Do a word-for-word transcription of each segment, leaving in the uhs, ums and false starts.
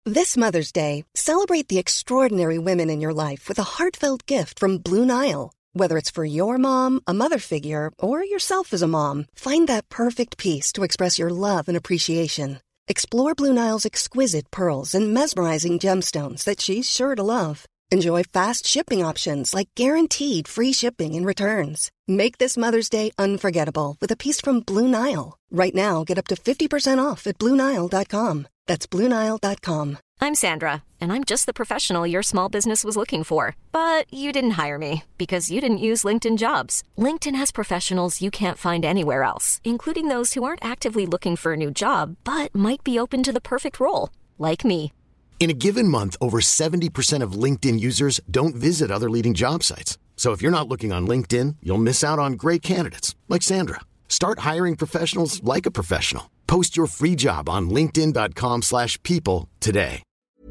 This Mother's Day, celebrate the extraordinary women in your life with a heartfelt gift from Blue Nile. Whether it's for your mom, a mother figure, or yourself as a mom, find that perfect piece to express your love and appreciation. Explore Blue Nile's exquisite pearls and mesmerizing gemstones that she's sure to love. Enjoy fast shipping options like guaranteed free shipping and returns. Make this Mother's Day unforgettable with a piece from Blue Nile. Right now, get up to fifty percent off at blue nile dot com. That's blue nile dot com. I'm Sandra, and I'm just the professional your small business was looking for. But you didn't hire me because you didn't use LinkedIn Jobs. LinkedIn has professionals you can't find anywhere else, including those who aren't actively looking for a new job, but might be open to the perfect role, like me. In a given month, over seventy percent of LinkedIn users don't visit other leading job sites. So if you're not looking on LinkedIn, you'll miss out on great candidates like Sandra. Start hiring professionals like a professional. Post your free job on linkedin dot com slash people today.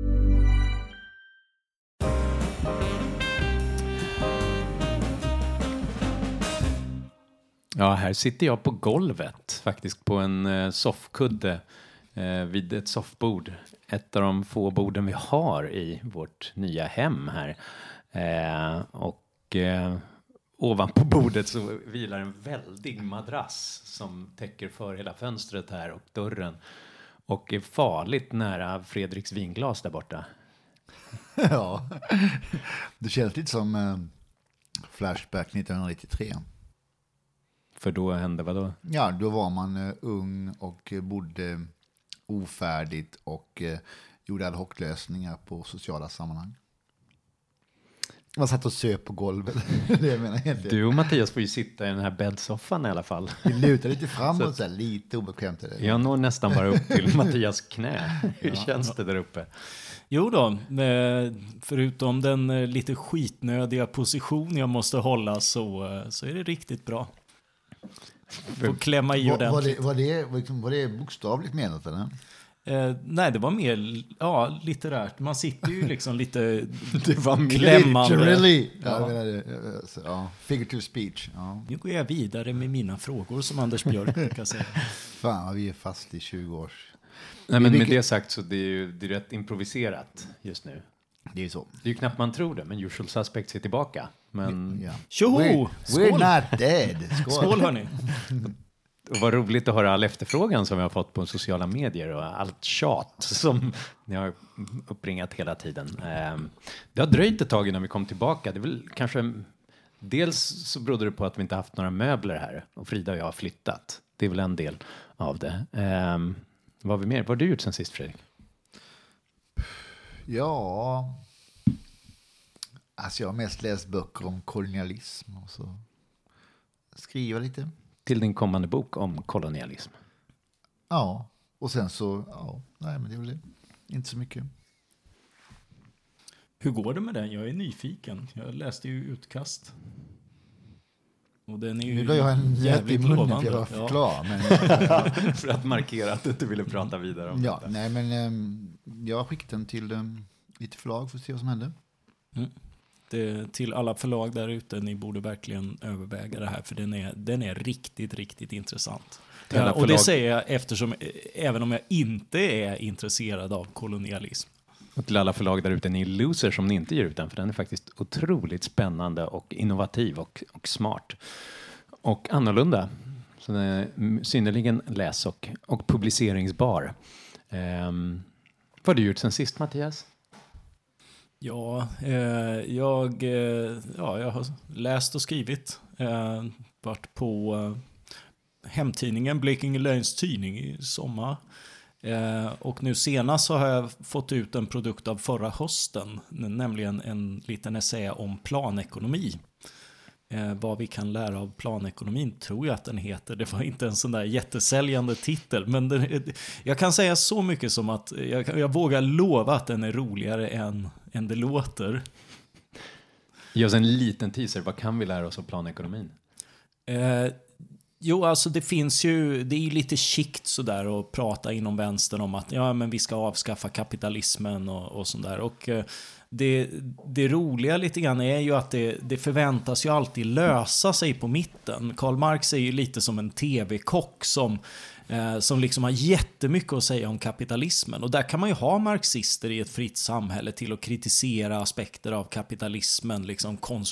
Ja, här sitter jag på golvet faktiskt på en eh, soffkudde eh, vid ett soffbord. Ett av de få borden vi har i vårt nya hem här. Eh, och eh, ovanpå bordet så vilar en väldig madrass som täcker för hela fönstret här och dörren. Och är farligt nära Fredriks vinglas där borta. Ja, det känns lite som eh, Flashback nittonhundranittiotre. För då hände vad då? Ja, då var man uh, ung och uh, bodde ofärdigt och uh, gjorde ad hoc-lösningar på sociala sammanhang. Man satt och söp på golvet. Det jag menar egentligen. Du och Mattias får ju sitta i den här bäddsoffan i alla fall. Vi lutar lite framåt, så här, lite obekvämt. Är det. Jag når nästan bara upp till Mattias knä. Hur ja. Känns det där uppe? Jo då, förutom den lite skitnödiga position jag måste hålla så, så är det riktigt bra. Får klämma i ordentligt. Var, var, det, var, det, var det bokstavligt menat eller? Eh, nej, det var mer ja, litterärt. Man sitter ju liksom lite det var mer klämmande. Literally. Ja. Ja, ja, figurative speech. Ja. Nu går jag vidare med mina frågor som Anders Björk kan säga. Fan, vi är fast i tjugo års. Nej, men med det sagt så det är ju det är rätt improviserat just nu. Det är ju så. Det är ju knappt man tror det, men Usual Suspects är tillbaka. Men... Ja. Tjoho! We're, we're not dead. Skål, Skål hörni. Och vad roligt att höra all efterfrågan som jag har fått på sociala medier och allt tjat som ni har uppringat hela tiden. Det har dröjt ett tag innan vi kom tillbaka. Det är väl kanske... Dels så berodde det på att vi inte haft några möbler här. Och Frida och jag har flyttat. Det är väl en del av det. Vad har vi mer? Vad har du gjort sen sist, Fredrik? Ja, alltså jag har mest läst böcker om kolonialism och så skriva lite. Till din kommande bok om kolonialism? Ja, och sen så, ja, nej men det är väl inte så mycket. Hur går det med den? Jag är nyfiken. Jag läste ju utkast. Och den är ju nu då jag en jävligt lovande. Jag var ja. klar, men för att markera att du inte ville prata vidare om ja, det. Nej, men um, jag har skickat den till um, lite förlag för att se vad som händer. Mm. Det, till alla förlag där ute, ni borde verkligen överväga det här, för den är, den är riktigt, riktigt intressant. Ja, och det säger jag eftersom, även om jag inte är intresserad av kolonialism. Och till alla förlag där ute, ni är loser som ni inte ger ut den, för den är faktiskt otroligt spännande och innovativ och, och smart. Och annorlunda. Så den är synnerligen läs- och, och publiceringsbar. Um, vad har du gjort sen sist, Mattias? Ja, eh, jag, eh, ja, jag har läst och skrivit. Eh, varit på eh, hemtidningen Blekinge Läns Tidning i sommar. Eh, och nu senast så har jag fått ut en produkt av förra hösten, nämligen en liten essä om planekonomi. Eh, vad vi kan lära av planekonomin tror jag att den heter. Det var inte en sån där jättesäljande titel, men den, jag kan säga så mycket som att jag, jag vågar lova att den är roligare än, än det låter. Ge oss en liten teaser, vad kan vi lära oss av planekonomin? Eh, Jo, alltså det finns ju, det är ju lite skikt sådär att prata inom vänstern om att ja, men vi ska avskaffa kapitalismen och, och sådär. Och eh, det, det roliga lite grann är ju att det, det förväntas ju alltid lösa sig på mitten. Karl Marx är ju lite som en tv-kock som, eh, som liksom har jättemycket att säga om kapitalismen. Och där kan man ju ha marxister i ett fritt samhälle till att kritisera aspekter av kapitalismen, liksom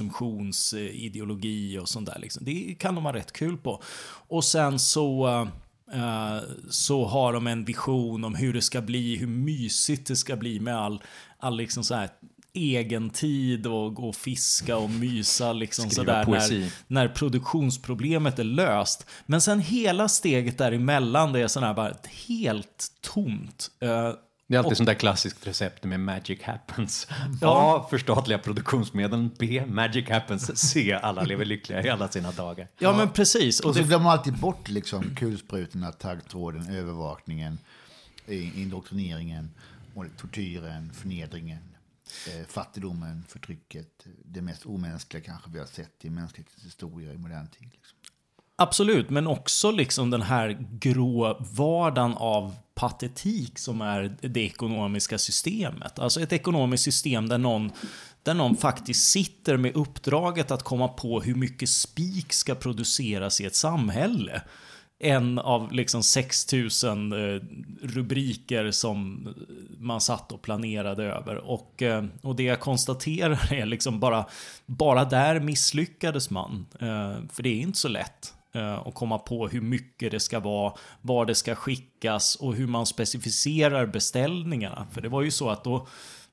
konsumtionsideologi och sånt där. Liksom. Det kan de ha rätt kul på. Och sen så... Eh, Uh, så har de en vision om hur det ska bli, hur mysigt det ska bli med all, all liksom så här egen tid och gå och fiska och mysa liksom så där när, när produktionsproblemet är löst. Men sen hela steget däremellan, det är sån här bara helt tomt. Uh, Det är alltid och, sånt där klassiskt recept med magic happens. Ja. A. Förstatliga produktionsmedel. B. Magic happens. C. Alla lever lyckliga i alla sina dagar. Ja, ja. men precis. Och, och så det... glömmer man alltid bort liksom kulsprutorna, taggtråden, övervakningen, indoktrineringen, och tortyren, förnedringen, eh, fattigdomen, förtrycket. Det mest omänskliga kanske vi har sett i mänsklighetens historia i modern tid. Liksom. Absolut, men också liksom den här grå vardagen av patetik som är det ekonomiska systemet. Alltså ett ekonomiskt system där någon, där någon faktiskt sitter med uppdraget att komma på hur mycket spik ska produceras i ett samhälle. En av liksom sex tusen eh, rubriker som man satt och planerade över. Och, eh, och det jag konstaterar är liksom bara, bara där misslyckades man. Eh, för det är inte så lätt att komma på hur mycket det ska vara, var det ska skickas och hur man specificerar beställningarna. För det var ju så att då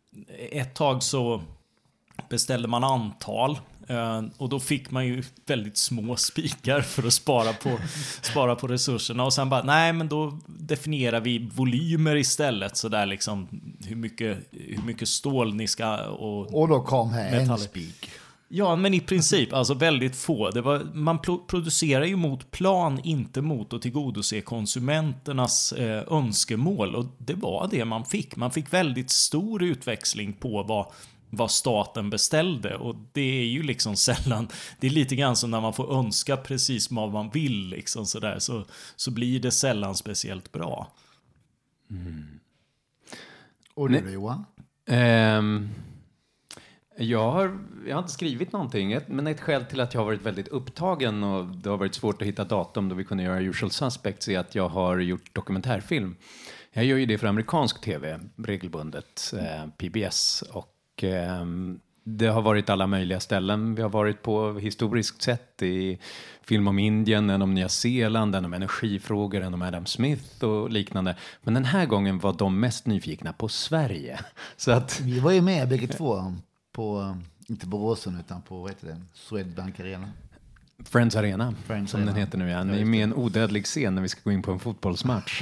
ett tag så beställde man antal och då fick man ju väldigt små spikar för att spara på, spara på resurserna. Och sen bara, nej men då definierar vi volymer istället, så där liksom hur mycket, hur mycket stål ni ska... Och, och då kom här metaller. En spik. Ja, men i princip, alltså väldigt få. Det var, man pro- producerar ju mot plan, inte mot att tillgodose konsumenternas eh, önskemål. Och det var det man fick. Man fick väldigt stor utväxling på vad, vad staten beställde. Och det är ju liksom sällan, det är lite grann som när man får önska precis vad man vill. Liksom sådär, så, så blir det sällan speciellt bra. Mm. Och du, Johan? Um... Jag har, jag har inte skrivit någonting, men ett skäl till att jag har varit väldigt upptagen och det har varit svårt att hitta datum då vi kunde göra Usual Suspects är att jag har gjort dokumentärfilm. Jag gör ju det för amerikansk tv regelbundet, eh, P B S, och eh, det har varit alla möjliga ställen. Vi har varit på historiskt sett i film om Indien, en om Nya Zeeland, en om energifrågor, en om Adam Smith och liknande. Men den här gången var de mest nyfikna på Sverige. Så att, vi var ju med bägge två. På, inte på Råsen utan på, vad heter det, Swedbank Arena. Friends Arena, Friends som Arena. Den heter nu. Ja. Ni är med i en odödlig scen när vi ska gå in på en fotbollsmatch.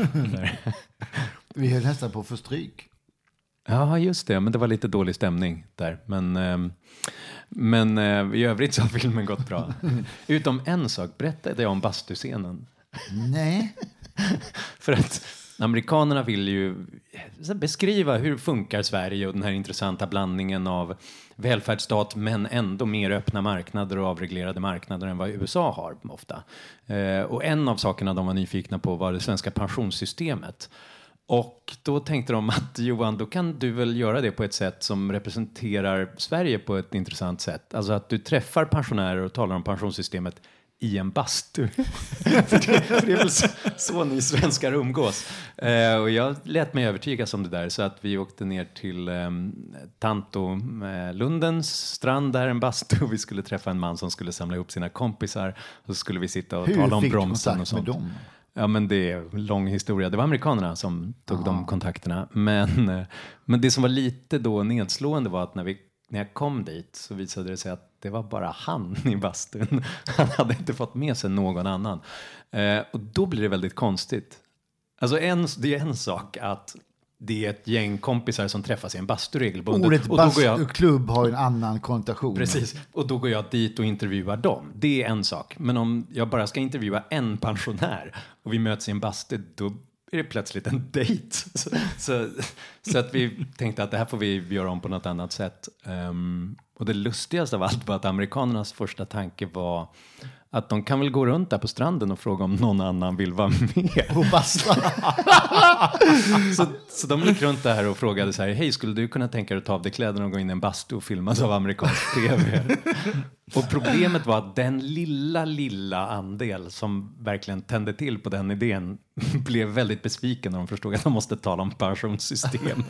Vi höll nästan på för stryk. Ja, just det. Men det var lite dålig stämning där. Men, eh, men eh, i övrigt så har filmen gått bra. Utom en sak, berättade jag om bastuscenen. Nej. För att amerikanerna vill ju beskriva hur funkar Sverige och den här intressanta blandningen av välfärdsstat men ändå mer öppna marknader och avreglerade marknader än vad U S A har ofta. Eh, och en av sakerna de var nyfikna på var det svenska pensionssystemet. Och då tänkte de att Johan, då kan du väl göra det på ett sätt som representerar Sverige på ett intressant sätt. Alltså att du träffar pensionärer och talar om pensionssystemet i en bastu. för, det, för det är väl så, så ni svenskar umgås. Eh, och jag lät mig övertygas om det där, så att vi åkte ner till eh, Tanto eh, Lundens strand, där en bastu. Vi skulle träffa en man som skulle samla ihop sina kompisar. Och så skulle vi sitta och Hur tala om fick bromsen och sånt. Med dem? Ja, men det är en lång historia. Det var amerikanerna som tog Aha. de kontakterna. Men, eh, men det som var lite då nedslående var att när vi När jag kom dit så visade det sig att det var bara han i bastun. Han hade inte fått med sig någon annan. Eh, och då blir det väldigt konstigt. Alltså en, det är en sak att det är ett gäng kompisar som träffas i en bastu regelbundet. Ordet och då går jag, bastuklubb har en annan konnotation. Precis, och då går jag dit och intervjuar dem. Det är en sak. Men om jag bara ska intervjua en pensionär och vi möts i en bastu, då är det plötsligt en dejt. Så, så, så att vi tänkte att det här får vi göra om på något annat sätt. Um, och det lustigaste av allt var att amerikanernas första tanke var att de kan väl gå runt där på stranden och fråga om någon annan vill vara med. Och basta. så, så de gick runt där och frågade så här, hej, skulle du kunna tänka dig att ta av dig kläderna och gå in i en bastu och filmas av amerikansk tv? Och problemet var att den lilla, lilla andel som verkligen tände till på den idén blev väldigt besviken när de förstod att de måste tala om pensionssystem.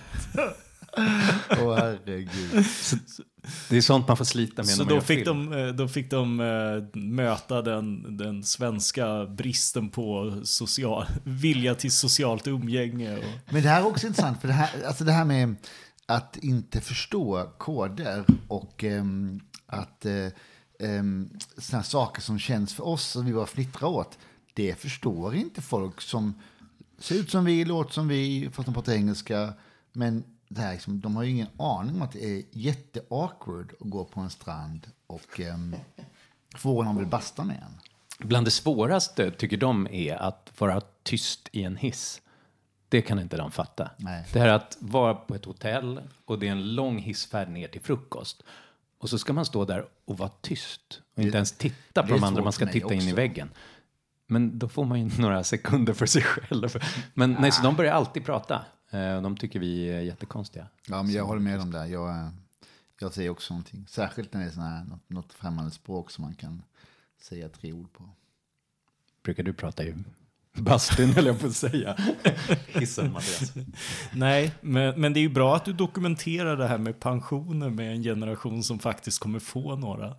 Åh oh, herregud. Så, det är sånt man får slita med. Så när man då fick, film. de, då fick de uh, möta den, den svenska bristen på social, vilja till socialt umgänge. Och... Men det här är också intressant, för det här, alltså det här med att inte förstå koder och um, att uh, um, såna saker som känns för oss och vi bara fnittrar åt, det förstår inte folk som ser ut som vi, låter som vi, fast de pratar engelska, men det här, liksom, de har ju ingen aning om att det är jätte-awkward att gå på en strand och um, få någon vill basta med en. Bland det svåraste tycker de är att vara tyst i en hiss. Det kan inte de fatta. Nej. Det här att vara på ett hotell och det är en lång hissfärd ner till frukost. Och så ska man stå där och vara tyst. Och inte ens titta på de andra, man ska titta in i väggen. Men då får man ju några sekunder för sig själv. Men nej, så de börjar alltid prata. De tycker vi är jättekonstiga. Ja, men jag håller med om det. Jag, jag säger också någonting. Särskilt när det är sån här, något, något främmande språk som man kan säga tre ord på. Brukar du prata i bastun, eller jag får säga? Hissen, Mattias. Nej, men, men det är ju bra att du dokumenterar det här med pensioner med en generation som faktiskt kommer få några.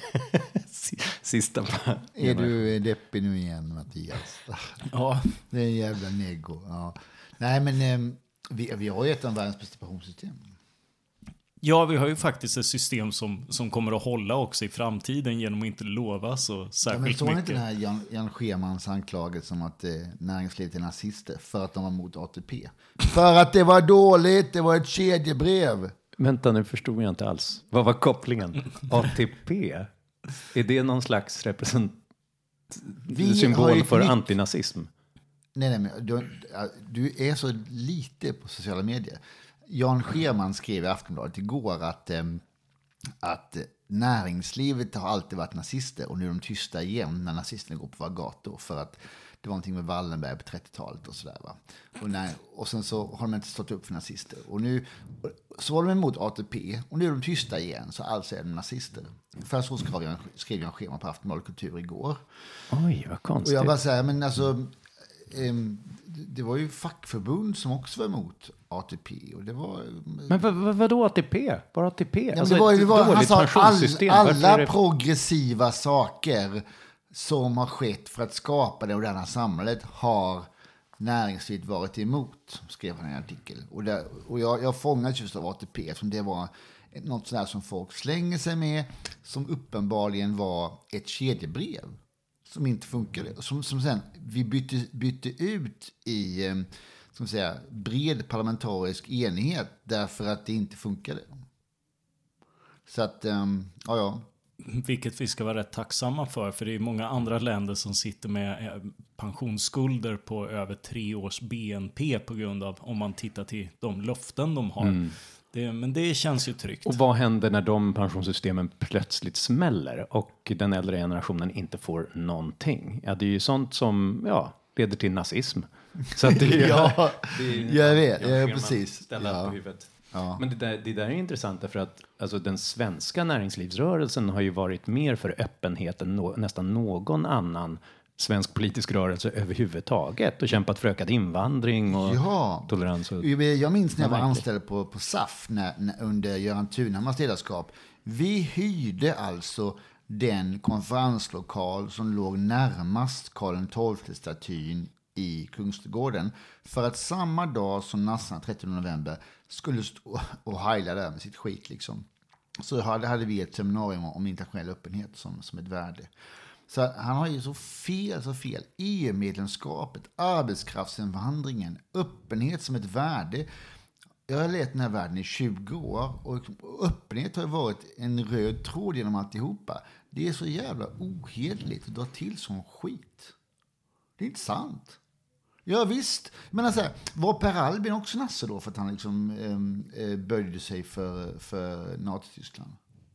Sista. Är du deppig nu igen, Mattias? Ja. Det är en jävla nego. Ja. Nej, men eh, vi, vi har ju ett av världens bästa pensionssystem. Ja, vi har ju faktiskt ett system som, som kommer att hålla också i framtiden genom att inte lova så särskilt mycket. Ja, men så inte den här Jan, Jan Schemans anklagelse om att eh, näringslivet är nazister för att de var mot A T P. För att det var dåligt, det var ett kedjebrev. Vänta, nu förstod jag inte alls. Vad var kopplingen? A T P? Är det någon slags represent... symbol för nytt... antinazism? Nej, nej, men du, du är så lite på sociala medier. Jan Scheman skrev i Aftonbladet igår att, äm, att näringslivet har alltid varit nazister och nu är de tysta igen när nazisterna går på våra gator för att det var någonting med Wallenberg på trettiotalet och sådär, va. Och, när, och sen så har de inte stått upp för nazister. Och nu så var de emot A T P och nu är de tysta igen, så alltså är de nazister. Först så skrev jag, skrev jag en schema på Aftonbladet Kultur igår. Oj, vad konstigt. Och jag bara säger, men alltså... Um, det var ju fackförbund som också var emot A T P och det var... Men vad, vad, vadå A T P? Bara A T P? Ja, alltså, det var, det var, han sa all, alla det... progressiva saker som har skett för att skapa det moderna samhället har näringslivet varit emot, skrev han i en artikel. Och, där, och jag, jag fångades just av A T P eftersom det var något sådär som folk slänger sig med, som uppenbarligen var ett kedjebrev som inte funkade. Som, som sen vi bytte, bytte ut i eh, ska man säga, bred parlamentarisk enighet därför att det inte funkade. Så att, um, ja, ja. Vilket vi ska vara rätt tacksamma för, för det är många andra länder som sitter med pensionsskulder på över tre års B N P på grund av, om man tittar till de löften de har. Mm. Det, men det känns ju tryggt. Och vad händer när de pensionssystemen plötsligt smäller och den äldre generationen inte får någonting? Ja, det är ju sånt som ja, leder till nazism. Så att det är, ja, det är, jag vet, ja, precis. Ställa ja. på huvudet. Ja. Men det där, det där är intressant därför att alltså, den svenska näringslivsrörelsen har ju varit mer för öppenhet än no, nästan någon annan svensk politisk rörelse överhuvudtaget och kämpat för ökad invandring och ja. tolerans. Och, jag minns när jag var anställd på, på S A F när, när, under Göran Thunhammars ledarskap. Vi hyrde alltså den konferenslokal som låg närmast Karl den tolfte-statyn i Kungsträdgården för att samma dag som nassarna trettionde november skulle stå och hejla där med sitt skit liksom. Så hade, hade vi ett seminarium om internationell öppenhet som, som ett värde. Så han har ju så fel, så fel. E U-medlemskapet, arbetskraftsinvandringen, öppenhet som ett värde. Jag har lett den här världen i tjugo år och öppenhet har varit en röd tråd genom alltihopa. Det är så jävla ohederligt att dra till som skit. Det är inte sant. Ja visst, men alltså, var Per Albin också nasse då för att han liksom eh, böjde sig för, för Nazityskland?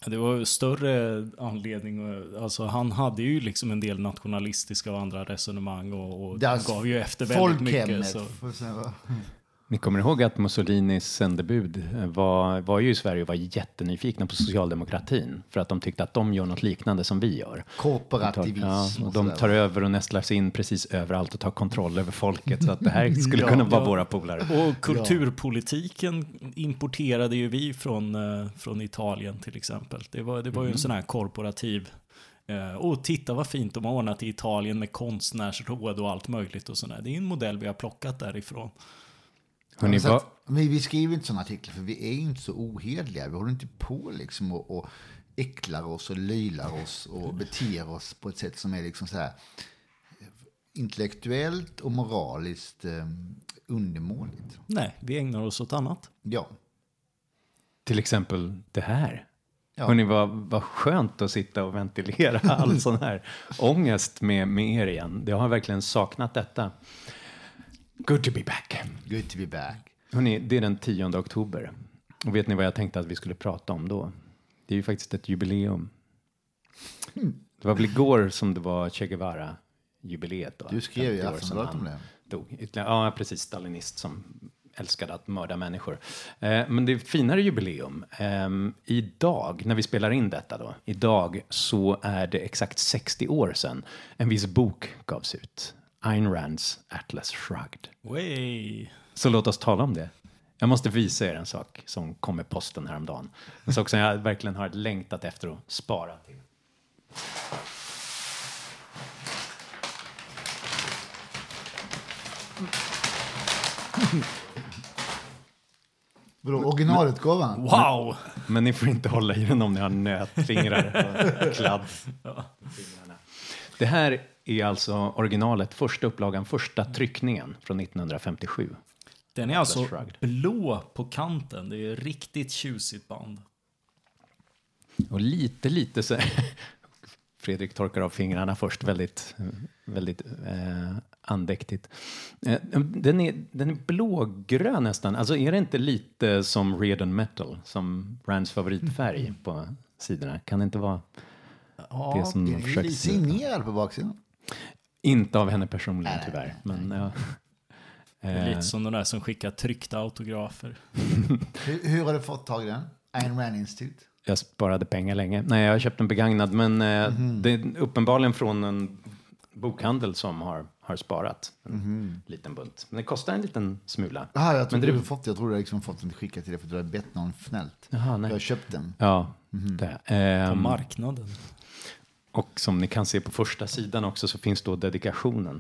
Det var ju större anledning. Alltså, han hade ju liksom en del nationalistiska och andra resonemang och, och gav ju efter väldigt mycket. Så. Ni kommer ihåg att Mussolinis sändebud var, var ju i Sverige och var jättenyfikna på socialdemokratin för att de tyckte att de gör något liknande som vi gör. Korporativism. Ja, och de tar över och nästlar sig in precis överallt och tar kontroll över folket, så att det här skulle kunna vara ja. våra polare. Och kulturpolitiken importerade ju vi från, från Italien till exempel. Det var, det var ju en sån här korporativ. Och titta vad fint de har ordnat i Italien med konstnärsråd och allt möjligt och sådär. Det är en modell vi har plockat därifrån. Hörrni, va? att, vi, vi skriver inte sådana artiklar för vi är inte så ohederliga. Vi håller inte på liksom och, och äcklar oss och löjlar oss och beter oss på ett sätt som är liksom så här intellektuellt och moraliskt eh, undermåligt. Nej, vi ägnar oss åt annat. Ja. Till exempel det här. Ja. Hörrni, vad, vad skönt att sitta och ventilera all sån här ångest med, med er igen. Jag har verkligen saknat detta. Good to be back. Good to be back. Hörrni, det är den tionde oktober. Och vet ni vad jag tänkte att vi skulle prata om då? Det är ju faktiskt ett jubileum. Det var väl igår som det var Che Guevara-jubileet. Då. Du skrev ju Aftonbladet om det. Dog. Ja, precis. Stalinist som älskade att mörda människor. Eh, men det är finare jubileum. Eh, idag, när vi spelar in detta då, idag så är det exakt sextio år sedan en viss bok gavs ut. Ayn Rands Atlas Shrugged. Way. Så låt oss tala om det. Jag måste visa er en sak som kom med posten häromdagen. En sak som jag verkligen har längtat efter att spara till. Vadå, originalutgåvan? Wow! Men ni får inte hålla i den om ni har nötfingrar och kladd. Ja. Det här är alltså originalet, första upplagan, första tryckningen från nittonhundrafemtiosju. Den är alltså blå på kanten. Det är riktigt tjusigt band. Och lite, lite så... Fredrik torkar av fingrarna först, väldigt, väldigt eh, andäktigt. Eh, den, är, den är blågrön nästan. Alltså är det inte lite som Red and Metal, som Rands favoritfärg på sidorna? Kan det inte vara ja, det som det är lite signerad på baksidan? Inte av henne personligen tyvärr. Men, ja. Lite som de där som skickar tryckta autografer. hur, hur har du fått tag i den? Ayn Rand Institute? Jag sparade pengar länge. Nej, jag har köpt en begagnad. Men mm-hmm. det är uppenbarligen från en bokhandel som har, har sparat en mm-hmm. liten bunt. Men det kostar en liten smula. Aha, jag tror men du det... har fått, jag tror du har liksom fått den skickad till dig för att du har bett någon fnällt. Jaha, nej. Jag har köpt den. Ja, mm-hmm. det. Ehm, på marknaden. Och som ni kan se på första sidan också så finns då dedikationen.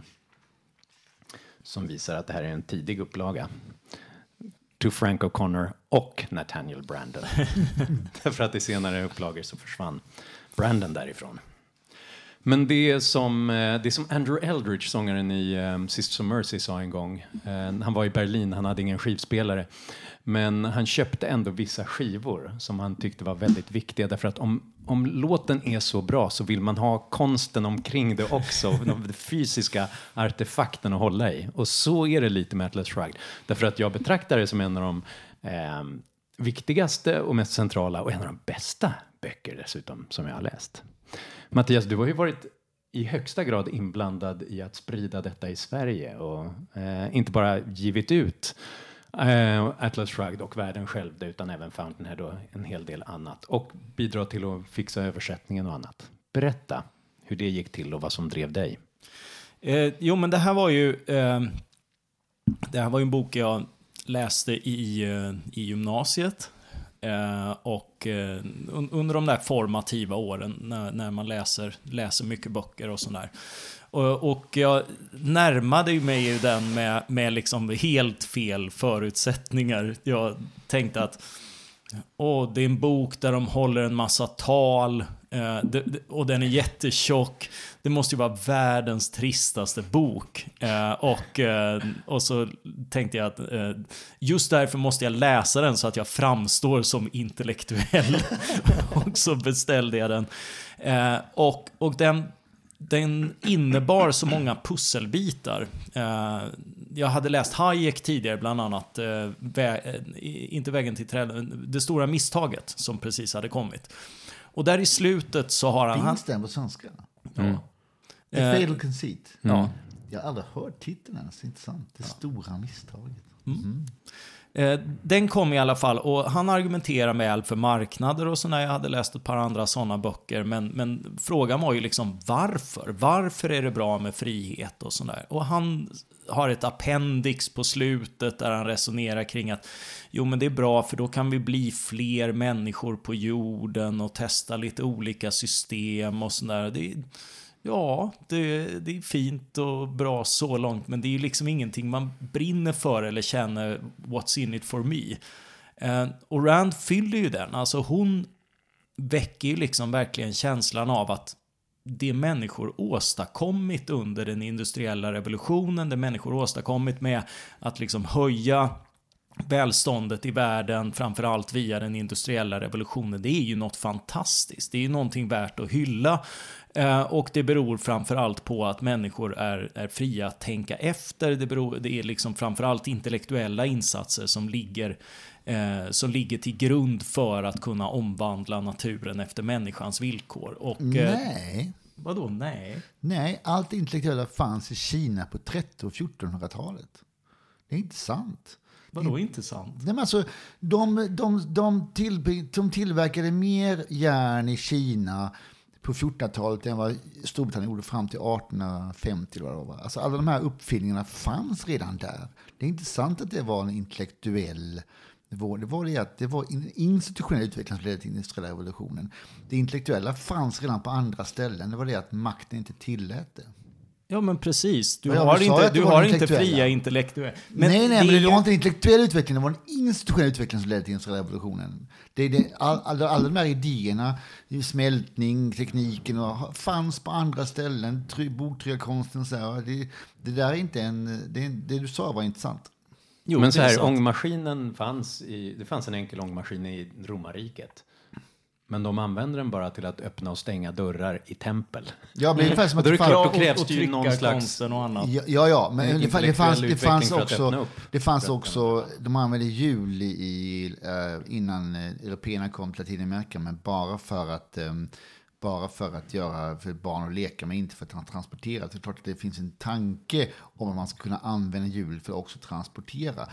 Som visar att det här är en tidig upplaga. To Frank O'Connor och Nathaniel Branden. Därför att i senare upplagor så försvann Branden därifrån. Men det som, det som Andrew Eldridge, sångaren i um, Sisters of Mercy, sa en gång. Uh, han var i Berlin, han hade ingen skivspelare. Men han köpte ändå vissa skivor som han tyckte var väldigt viktiga. Därför att om, om låten är så bra så vill man ha konsten omkring det också. De fysiska artefakten att hålla i. Och så är det lite med Atlas Shrugged. Därför att jag betraktar det som en av de eh, viktigaste och mest centrala och en av de bästa böcker dessutom som jag har läst. Mattias, du har ju varit i högsta grad inblandad i att sprida detta i Sverige. Och eh, inte bara givit ut Uh, Atlas Shrugged och Världen själv, utan även Fountainhead och en hel del annat. Och bidra till att fixa översättningen och annat. Berätta hur det gick till och vad som drev dig. Eh, jo, men det här var ju eh, det här var ju en bok jag läste i, uh, i gymnasiet. Eh, och eh, un- under de där formativa åren när, när man läser, läser mycket böcker och sådär. Och, och jag närmade mig ju den med, med liksom helt fel förutsättningar. Jag tänkte att åh, det är en bok där de håller en massa tal eh, det, och den är jättetjock. Det måste ju vara världens tristaste bok. Eh, och, eh, och så tänkte jag att eh, just därför måste jag läsa den så att jag framstår som intellektuell. Och så beställde jag den. Eh, och, och den... Den innebar så många pusselbitar. Eh, jag hade läst Hayek tidigare, bland annat eh, vä- inte vägen till träden, Det stora misstaget som precis hade kommit. Och där i slutet så har han... Finns den på svenska? Mm. The Fatal Conceit. Mm. Ja. Jag har aldrig hört titeln ens, intressant. Det stora misstaget. Mm. Mm. Eh, den kom i alla fall, och han argumenterar väl för marknader och så, när jag hade läst ett par andra sådana böcker, men, men frågan var ju liksom varför? Varför är det bra med frihet och sådär? Och han har ett appendix på slutet där han resonerar kring att jo, men det är bra för då kan vi bli fler människor på jorden och testa lite olika system och sådär. Det Ja, det, det är fint och bra så långt, men det är ju liksom ingenting man brinner för eller känner what's in it for me. Eh, och Rand fyller ju den. Alltså hon väcker ju liksom verkligen känslan av att det människor åstadkommit under den industriella revolutionen, det människor åstadkommit med att liksom höja välståndet i världen, framförallt via den industriella revolutionen, det är ju något fantastiskt. Det är ju någonting värt att hylla. Eh, och det beror framförallt på att människor är, är fria att tänka efter. Det, beror, det är liksom framförallt intellektuella insatser som ligger, eh, som ligger till grund för att kunna omvandla naturen efter människans villkor. Och, eh, Nej. Vadå nej? Nej, allt intellektuella fanns i Kina på trettonhundra- och fjortonhundratalet. Det är inte sant. Vadå inte sant? Nej, men alltså, de, de, de, till, de tillverkade mer järn i Kina på fjortonhundratalet än vad Storbritannien gjorde fram till artonhundrafemtio. Alltså, alla de här uppfinningarna fanns redan där. Det är inte sant att det var en intellektuell... Det var, det var det att det var en institutionell utveckling som ledde till industriella revolutionen. Det intellektuella fanns redan på andra ställen. Det var det att makten inte tillät det. Ja, men precis. Du ja, har du inte, du har inte intellektuella. fria intellektuella. Men nej, nej, det men det var inte en intellektuell utveckling. Det var en institutionell utveckling som ledde till industriella revolutionen. Det, det, all, all, alla de här idéerna, smältning, tekniken, och, fanns på andra ställen. Boktryckarkonsten, så här, det, det där är inte en... Det, det du sa var intressant. Jo, men så här, ångmaskinen fanns i, det fanns en enkel ångmaskin i romarriket. Men de använde den bara till att öppna och stänga dörrar i tempel. Ja, men det som att då, är det fann, klart, då krävs och, och det ju någon slags... och annat. Ja, ja, ja, men det, det fanns, det fanns också, upp, det fanns också de använde hjul i, uh, innan européerna kom till Latinamerika, men bara för att... Um, bara för att göra för barn att leka, men inte för att transportera. Det är klart att det finns en tanke om att man ska kunna använda hjul för att också transportera.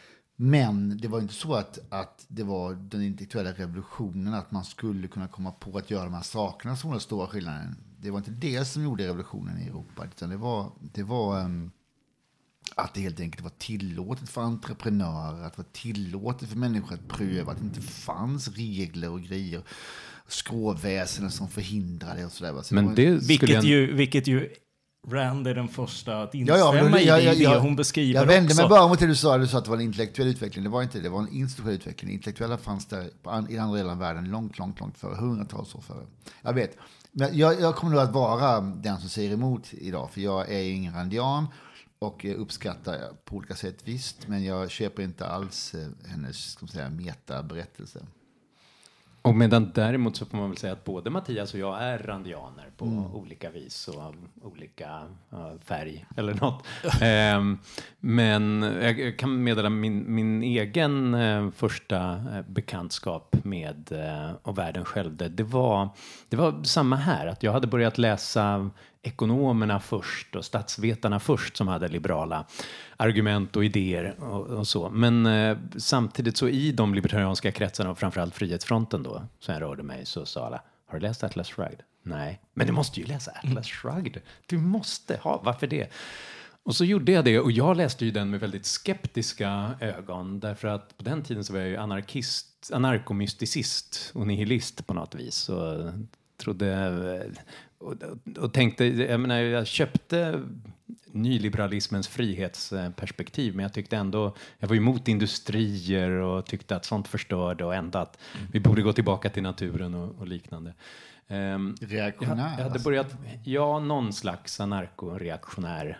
Men det var inte så att, att det var den intellektuella revolutionen, att man skulle kunna komma på att göra de här sakerna som var den stora skillnaden. Det var inte det som gjorde revolutionen i Europa, utan det var, det var um, att det helt enkelt var tillåtet för entreprenörer, att det var tillåtet för människor att pröva, att det inte fanns regler och grejer, skråväsen som förhindrade det och sådär. Så men det, det vilket, jag... ju, vilket ju Rand är den första att instämma ja, ja, men, i ja, det, ja, ja, det hon beskriver jag vände också. mig bara mot det du sa, du sa att det var en intellektuell utveckling. Det var inte det, det var en institutionell utveckling. Intellektuella fanns där på, i andra delar av världen långt, långt, långt före, hundratals år före. Jag vet, men jag, jag kommer nog att vara den som säger emot idag, för jag är ju ingen randian och uppskattar på olika sätt visst, men jag köper inte alls hennes, ska man säga, metaberättelse. Och medan däremot så får man väl säga att både Mattias och jag är randianer på Mm. olika vis och av olika uh, färg eller något. um, men jag kan meddela min, min egen uh, första uh, bekantskap med uh, och världen själv. Det, det, var, det var samma här, att jag hade börjat läsa ekonomerna först och statsvetarna först som hade liberala argument och idéer och, och så. Men eh, samtidigt så i de libertarianska kretsarna och framförallt Frihetsfronten då, som jag rörde mig, så sa alla, har du läst Atlas Shrugged? Nej, men du måste ju läsa Atlas Shrugged. Du måste ha, varför det? Och så gjorde jag det, och jag läste ju den med väldigt skeptiska ögon, därför att på den tiden så var jag ju anarkist, anarkomysticist och nihilist på något vis, och trodde... Och, och tänkte, jag menar, jag köpte nyliberalismens frihetsperspektiv, men jag tyckte ändå, jag var emot industrier och tyckte att sånt förstörde, och ändå att vi borde gå tillbaka till naturen och, och liknande. Um, Reaktionär? Jag, jag hade börjat, ja, någon slags anarko-reaktionär.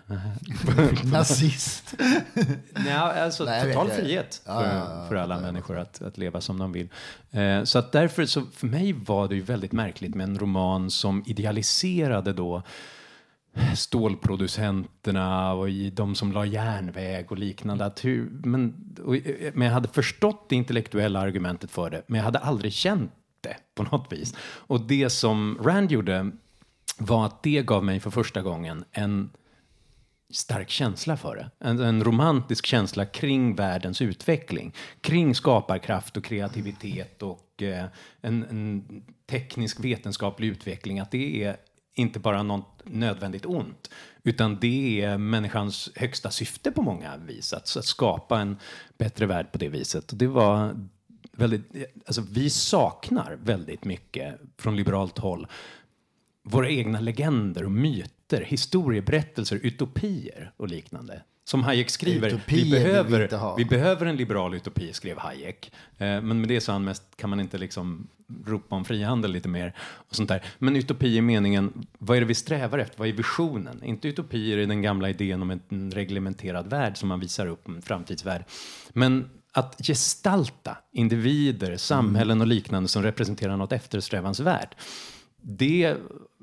Nazist? Nej, alltså Nej, total vet, frihet för, ja, för alla ja, människor att, att leva som de vill. Eh, så att därför, så för mig var det ju väldigt märkligt med en roman som idealiserade då stålproducenterna och i de som la järnväg och liknande. Att hur, men, och, men jag hade förstått det intellektuella argumentet för det, men jag hade aldrig känt det på något vis. Och det som Rand gjorde var att det gav mig för första gången en stark känsla för det. En, en romantisk känsla kring världens utveckling. Kring skaparkraft och kreativitet och eh, en, en teknisk vetenskaplig utveckling. Att det är inte bara något nödvändigt ont, utan det är människans högsta syfte på många vis. Att, att skapa en bättre värld på det viset. Och det var väldigt, alltså vi saknar väldigt mycket från liberalt håll våra egna legender och myter, historieberättelser, utopier och liknande. Som Hayek skriver, vi behöver, vi, vi behöver en liberal utopi, skrev Hayek. Eh, men med det sa han mest, kan man inte liksom ropa om frihandel lite mer och sånt där. Men utopi är meningen, vad är det vi strävar efter? Vad är visionen? Inte utopier i den gamla idén om en reglementerad värld som man visar upp, en framtidsvärld. Men att gestalta individer, samhällen och liknande som representerar något eftersträvansvärt. Det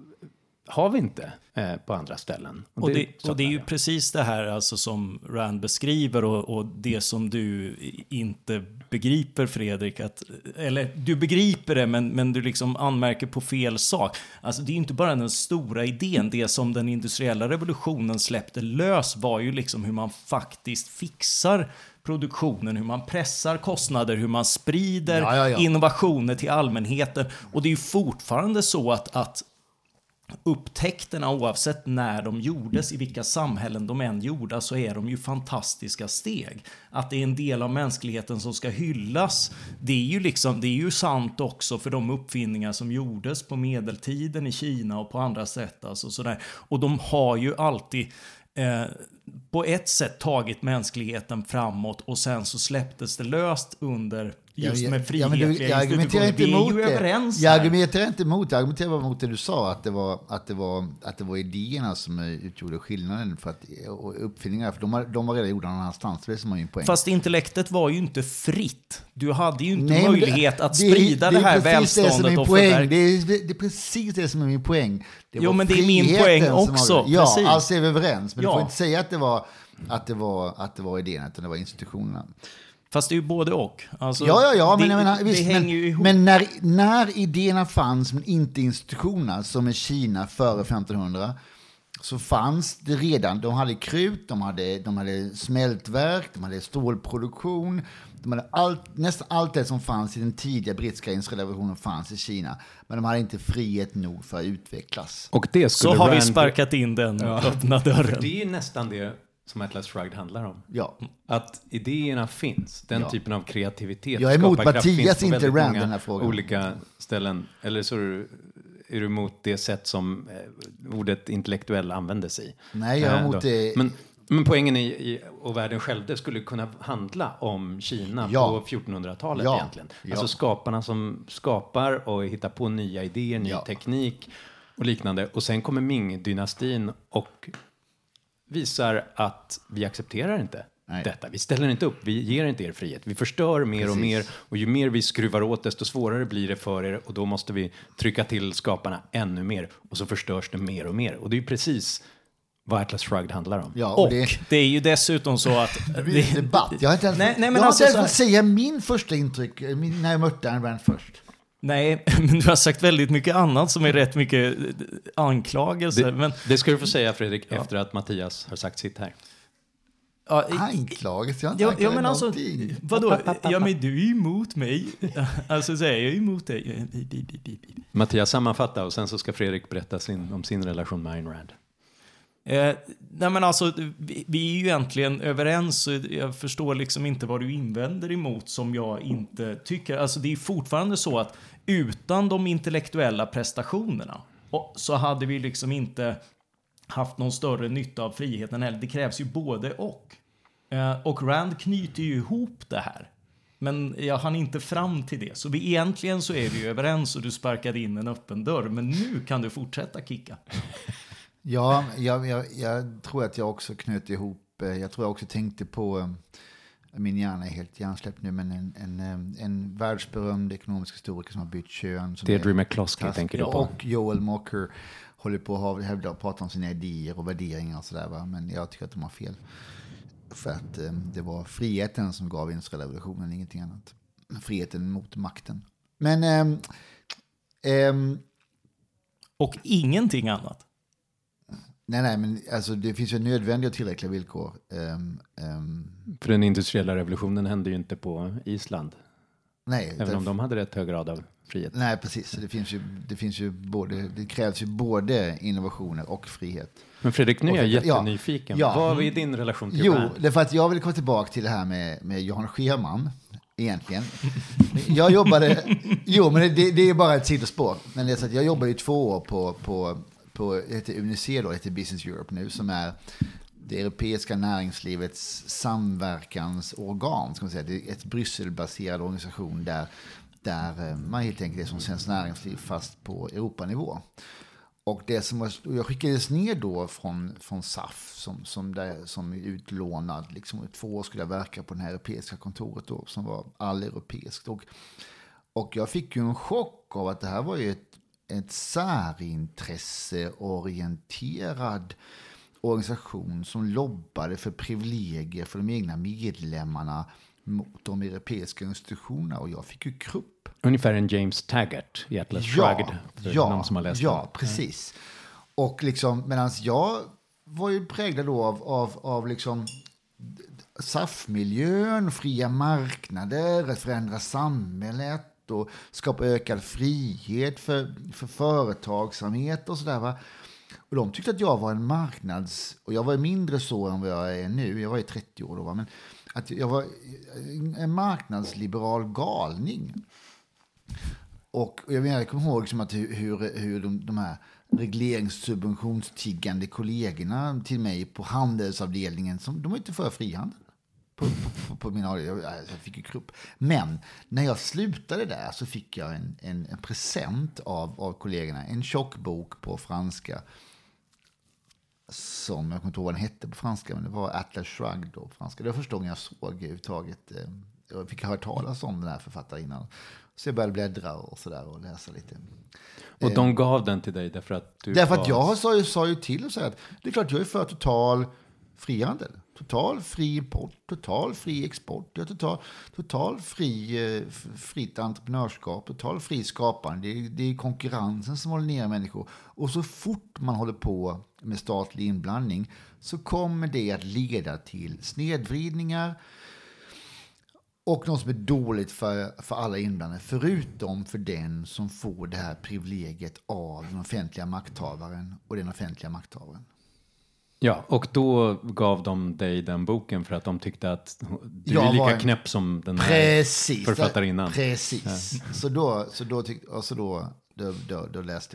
har vi inte eh, på andra ställen. Och, och, det, det, och det är ju precis det här alltså som Rand beskriver och, och det som du inte begriper, Fredrik. Att, eller du begriper det, men, men du liksom anmärker på fel sak. Alltså det är ju inte bara den stora idén. Det som den industriella revolutionen släppte lös var ju liksom hur man faktiskt fixar produktionen, hur man pressar kostnader, hur man sprider ja, ja, ja. innovationer till allmänheten. Och det är ju fortfarande så att, att upptäckterna, oavsett när de gjordes, i vilka samhällen de än gjordes, så är de ju fantastiska steg. Att det är en del av mänskligheten som ska hyllas, det är ju liksom, det är ju sant också för de uppfinningar som gjordes på medeltiden i Kina och på andra sätt. Alltså sådär. Och de har ju alltid eh, på ett sätt tagit mänskligheten framåt, och sen så släpptes det löst under just ja, med frihet. Ja, du, jag argumenterar inte emot det. Överens jag argumenterar inte emot det. Jag argumenterar bara mot det du sa, att det var, att det var, att det var idéerna som utgjorde skillnaden för att, och uppfinningar, för de var, de var redan gjorda någon annanstans. Det är som min poäng. Fast intellektet var ju inte fritt. Du hade ju inte Nej, möjlighet det, att sprida det, det här välståndet det och förverk- det, är, det är precis det som är min poäng. Det jo, men det är min poäng också. Var, ja, precis. alltså är vi överens. Men ja. du får inte säga att det var, att det var, att det var idén, utan det var institutionerna. Fast det är ju både och. Alltså, ja, ja, ja. Det, men, jag menar, visst, det men, hänger ju ihop. Men när, när idéerna fanns, men inte institutionerna, som i Kina före femtonhundra, så fanns det redan. De hade krut, de hade, de hade smältverk, de hade stålproduktion. De hade allt, nästan allt det som fanns i den tidiga brittiska revolutionen fanns i Kina. Men de hade inte frihet nog för att utvecklas. Och det så har Rand... vi sparkat in den ja. öppna dörren. För det är nästan det som Atlas Shrugged handlar om. Ja. Att idéerna finns. Den ja. typen av kreativitet. Jag är emot Mattias, inte Rand, den här frågan. Olika ställen. Eller så är du, är du emot det sätt som eh, ordet intellektuell användes i. Nej, jag är emot det. Men, men poängen i, i och världen själv, det skulle kunna handla om Kina ja. på fjortonhundratalet ja. egentligen. Ja. Alltså skaparna som skapar och hittar på nya idéer, ny ja. teknik och liknande. Och sen kommer Ming-dynastin och visar att vi accepterar inte Nej. detta. Vi ställer inte upp, vi ger inte er frihet. Vi förstör mer Precis. och mer, och ju mer vi skruvar åt, desto svårare blir det för er, och då måste vi trycka till skaparna ännu mer, och så förstörs det mer och mer. Och det är ju precis vad Atlas Shrugged handlar om. Ja, och, och det, det är ju dessutom så att... det är debatt. Jag har inte ens, nej, nej, men jag alltså, har inte ens fått säga min första intryck min, när jag mötte en Rand först. Nej, men du har sagt väldigt mycket annat som är rätt mycket anklagelser. Det, men... det ska du få säga, Fredrik, ja. efter att Mattias har sagt sitt här. Ja, anklagelser? Jag ja, ja, men alltså, vadå? Ja, men du är emot mig. Alltså, så är jag emot dig. Mattias, sammanfatta, och sen så ska Fredrik berätta sin, om sin relation med Ayn Rand. Eh, nej men alltså, vi, vi är ju egentligen överens, och jag förstår liksom inte vad du invänder emot som jag inte tycker. Alltså det är fortfarande så att utan de intellektuella prestationerna och, så hade vi liksom inte haft någon större nytta av friheten. Eller det krävs ju både och. Eh, och Rand knyter ju ihop det här. Men jag hann inte fram till det. Så vi, egentligen så är vi ju överens, och du sparkade in en öppen dörr. Men nu kan du fortsätta kicka. Ja, jag, jag, jag tror att jag också knöt ihop, jag tror jag också tänkte på, min hjärna är helt hjärnsläppt nu, men en, en, en världsberömd ekonomisk historiker som har bytt kön. Som Deirdre McCloskey tänker du på. Och Joel Mocker. håller på att hävda och prata om sina idéer och värderingar och sådär, va? Men jag tycker att de har fel. För att eh, det var friheten som gav industriella-revolutionen, ingenting annat. Friheten mot makten. Men... Eh, eh, och ingenting annat. Nej, nej, men alltså, det finns ju nödvändiga och tillräckliga villkor. Um, um, För den industriella revolutionen hände ju inte på Island. Nej. Även om de hade rätt hög grad av frihet. Nej, precis. Det finns ju, det finns ju både, det krävs ju både innovationer och frihet. Men Fredrik, nu är jag jättenyfiken. Ja, ja. Vad är din relation till jo, det här? Jo, det är för att jag vill komma tillbaka till det här med, med Jan Scherman. Egentligen. Jag jobbade... Jo, men det, det är bara ett sidospår. Men det är så att jag jobbade i två år på... på på det heter U N I C E då, det heter Business Europe nu, som är det europeiska näringslivets samverkansorgan, ska man säga. Det är ett Brysselbaserad organisation där, där man helt enkelt är som Svenskt Näringsliv fast på Europanivå. Och det som var, jag skickades ner då från, från S A F som, som, där, som är utlånad. Liksom, i två år skulle jag verka på det här europeiska kontoret då, som var alleuropeiskt. Och, och jag fick ju en chock av att det här var ju ett ett särintresseorienterad organisation som lobbade för privilegier för de egna medlemmarna mot de europeiska institutionerna, och jag fick ju krupp. Ungefär en James Taggart i Atlas Shrugged, för ja, någon som har läst ja, den. precis. Och liksom, medan jag var ju präglad då av, av, av liksom S A F-miljön, fria marknader, att förändra samhället och skapa ökad frihet för, för företagsamhet och sådär, va. Och de tyckte att jag var en marknads... Och jag var mindre så än vad jag är nu. Jag var ju trettio år då, va. Men att jag var en marknadsliberal galning. Och jag, menar, jag kommer ihåg liksom att hur, hur, hur de, de här regleringssubventionstiggande kollegorna till mig på handelsavdelningen, som, de var inte för frihandel. På, på, på min jag, jag fick ju krupp. Men när jag slutade där så fick jag en, en, en present av, av kollegorna. En tjock bok på franska. Som jag kommer inte ihåg vad den hette på franska. Men det var Atlas Shrugged på franska. Det var första gången jag såg överhuvudtaget. Jag fick höra talas om den här författarinnan. Så jag började bläddra och sådär och läsa lite. Och de gav den till dig därför att du Därför var... att jag sa ju, sa ju till och så att det är klart jag är för total frihandel. Total fri import, total fri export, total, total fri, eh, fritt entreprenörskap, total fri skapande. Det är, det är konkurrensen som håller ner människor. Och så fort man håller på med statlig inblandning så kommer det att leda till snedvridningar och något som är dåligt för, för alla inblandade, förutom för den som får det här privilegiet av den offentliga makthavaren och den offentliga makthavaren. Ja, och då gav de dig den boken för att de tyckte att du jag är lika en... knäpp som den precis, här författarinnan. Precis. Ja. Så då, så då, tyck... så då, då, då, då läste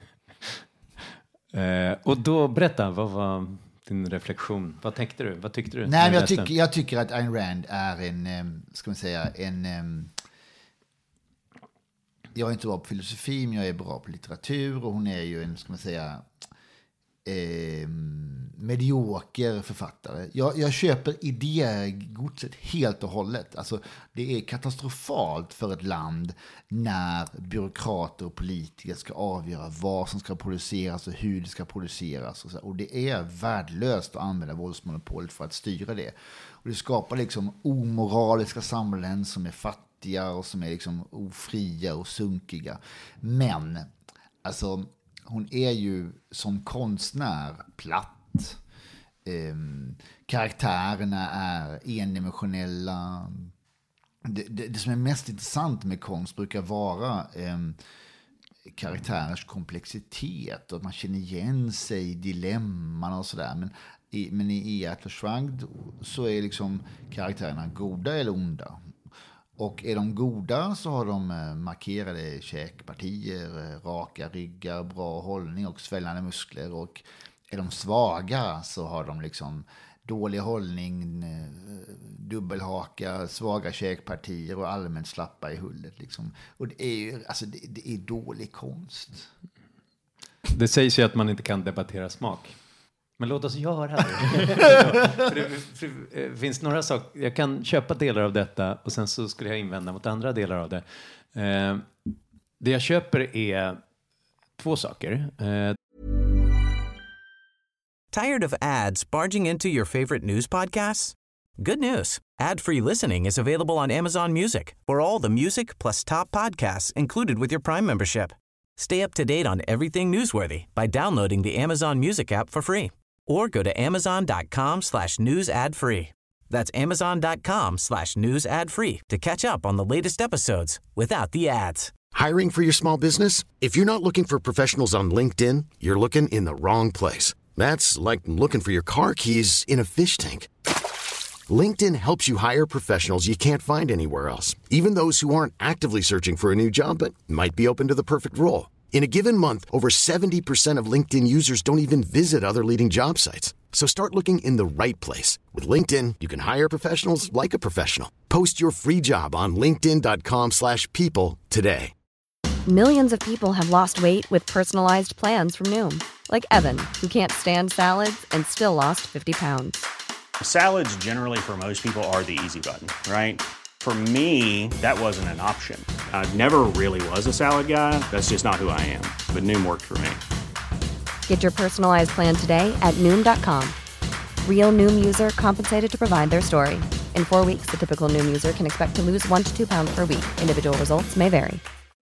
jag. Eh, och då, berätta, vad var din reflektion? Vad tänkte du? Vad tyckte du? Nej, men jag, tyck, jag tycker att Ayn Rand är en, ska man säga, en... Jag är inte bra på filosofi, men jag är bra på litteratur, och hon är ju en, ska man säga... Eh, medioker författare. Jag, jag köper idégodset helt och hållet. Alltså, det är katastrofalt för ett land när byråkrater och politiker ska avgöra vad som ska produceras och hur det ska produceras. Och, så. Och det är värdelöst att använda våldsmonopolet för att styra det. Och det skapar liksom omoraliska samhällen som är fattiga och som är liksom ofria och sunkiga. Men alltså, hon är ju som konstnär platt. Eh, karaktärerna är endimensionella. Det, det, det som är mest intressant med konst brukar vara eh, karaktärers komplexitet och att man känner igen sig i dilemman och sådär. Men i, men i Atlas Shrugged så är liksom karaktärerna goda eller onda. Och är de goda så har de markerade käkpartier, raka ryggar, bra hållning och svällande muskler. Och är de svaga så har de liksom dålig hållning, dubbelhaka, svaga käkpartier och allmänt slappa i hullet. Liksom. Och det är ju, alltså det, det är dålig konst. Det sägs ju att man inte kan debattera smak. Men låt oss göra det. för det, för det finns några saker. Jag kan köpa delar av detta och sen så skulle jag invända mot andra delar av det. Eh, det jag köper är två saker. Eh, Tired of ads barging into your favorite news podcasts? Good news. Ad-free listening is available on Amazon Music for all the music plus top podcasts included with your Prime membership. Stay up to date on everything newsworthy by downloading the Amazon Music app for free or go to amazon.com slash news ad free. That's amazon.com slash news ad free to catch up on the latest episodes without the ads. Hiring for your small business? If you're not looking for professionals on LinkedIn, you're looking in the wrong place. That's like looking for your car keys in a fish tank. LinkedIn helps you hire professionals you can't find anywhere else, even those who aren't actively searching for a new job but might be open to the perfect role. In a given month, over seventy percent of LinkedIn users don't even visit other leading job sites. So start looking in the right place. With LinkedIn, you can hire professionals like a professional. Post your free job on linkedin.com slash people today. Millions of people have lost weight with personalized plans from Noom. Like Evan, who can't stand salads and still lost fifty pounds. Salads generally for most people are the easy button, right? For me, that wasn't an option. I never really was a salad guy. That's just not who I am. But Noom worked for me. Get your personalized plan today at Noom dot com. Real Noom user compensated to provide their story. In four weeks, the typical Noom user can expect to lose one to two pounds per week. Individual results may vary.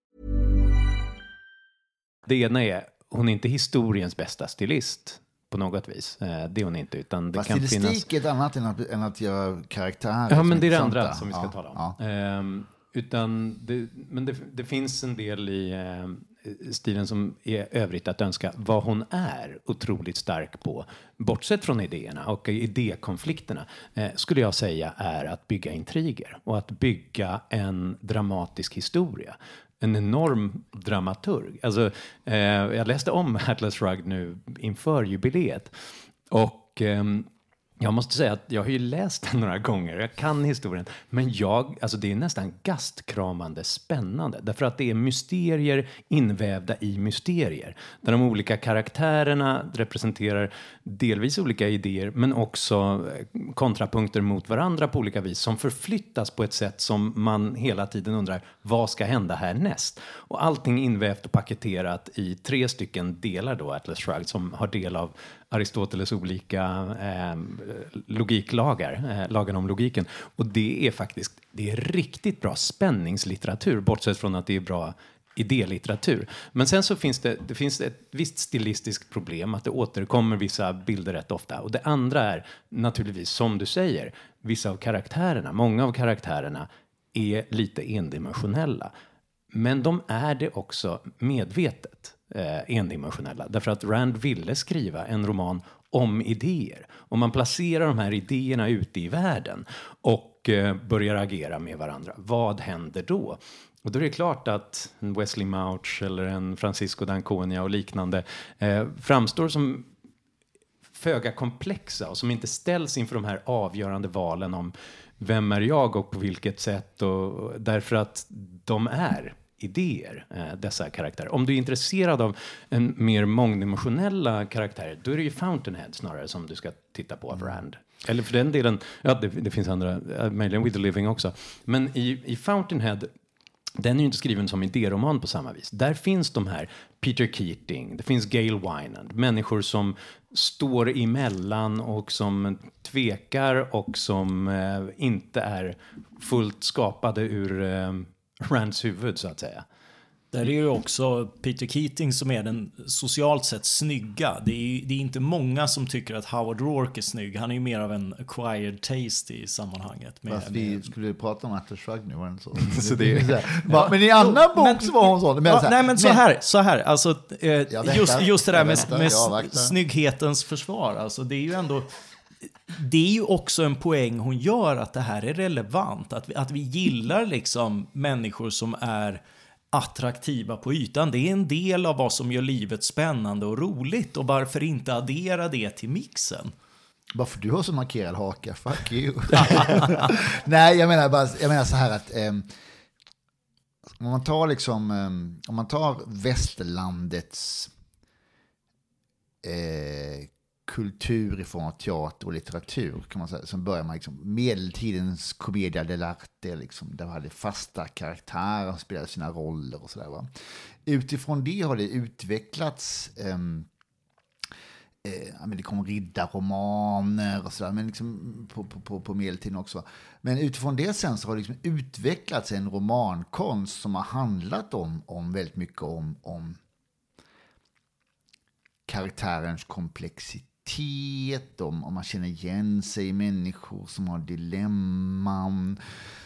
Det ena är, hon är inte historiens bästa stilist på något vis. Det är hon inte, utan det Fast kan stilistik finnas... är ett annat än att, än att göra karaktärer. Ja, men det är det andra som vi ska ja, tala om. Ja. Ehm, utan det, men det, det finns en del i eh, stilen som är övrigt att önska. Vad hon är otroligt stark på, bortsett från idéerna och idékonflikterna, eh, skulle jag säga är att bygga intriger och att bygga en dramatisk historia. En enorm dramaturg. Alltså, eh, jag läste om Atlas Shrugged nu inför jubileet. Och eh, jag måste säga att jag har ju läst den några gånger. Jag kan historien. Men jag, alltså det är nästan gastkramande spännande. Därför att det är mysterier invävda i mysterier. Där de olika karaktärerna representerar delvis olika idéer. Men också kontrapunkter mot varandra på olika vis. Som förflyttas på ett sätt som man hela tiden undrar. Vad ska hända härnäst? Och allting invävt och paketerat i tre stycken delar då. Atlas Shrugged, som har del av Aristoteles olika eh, logiklagar, eh, lagen om logiken. Och det är faktiskt, det är riktigt bra spänningslitteratur, bortsett från att det är bra idélitteratur. Men sen så finns det, det finns ett visst stilistiskt problem, att det återkommer vissa bilder rätt ofta. Och det andra är naturligtvis, som du säger, vissa av karaktärerna, många av karaktärerna är lite endimensionella. Men de är det också medvetet. Eh, endimensionella. Därför att Rand ville skriva en roman om idéer. Och man placerar de här idéerna ute i världen och eh, börjar agera med varandra. Vad händer då? Och då är det klart att en Wesley Mouch eller en Francisco d'Anconia och liknande eh, framstår som föga komplexa och som inte ställs inför de här avgörande valen om vem är jag och på vilket sätt, och därför att de är idéer, eh, dessa karaktärer. Om du är intresserad av en mer mångdimensionella karaktärer, då är det ju Fountainhead snarare som du ska titta på av Rand. Eller för den delen, ja det, det finns andra, uh, möjligen With the Living också. Men i, i Fountainhead, den är ju inte skriven som idéroman på samma vis. Där finns de här Peter Keating, det finns Gail Wynand, människor som står emellan och som tvekar och som eh, inte är fullt skapade ur eh, Rands huvud, så att säga. Där är ju också Peter Keating som är den socialt sett snygga. Det är, det är inte många som tycker att Howard Rourke är snygg. Han är ju mer av en acquired taste i sammanhanget. Med, Fast vi med... skulle prata om Atlas Shrugged nu, var det så? Så det är... ja, men i annan bok men, så var hon så. Men ja, så här, nej men så här, så här. Alltså, eh, väntar, just, just det där med, väntar, med snygghetens försvar. Alltså, det är ju ändå... Det är ju också en poäng hon gör, att det här är relevant. Att vi, att vi gillar liksom människor som är attraktiva på ytan. Det är en del av vad som gör livet spännande och roligt. Och varför inte addera det till mixen? Varför du har så markerad haka? Fuck you. Nej, jag menar bara, jag menar så här att um, om man tar liksom um, om man tar västerlandets eh, kultur i form av teater och litteratur, kan man säga, som börjar man liksom medeltidens commedia dell'arte, liksom, där man hade fasta karaktärer och spelade sina roller och sådär, va. Utifrån det har det utvecklats um, eh, men det kom riddarromaner och sådär, men liksom på, på, på, på medeltiden också. Men utifrån det sen så har det liksom utvecklats en romankonst som har handlat om, om väldigt mycket om, om karaktärens komplexitet, om, om man känner igen sig i människor som har dilemman.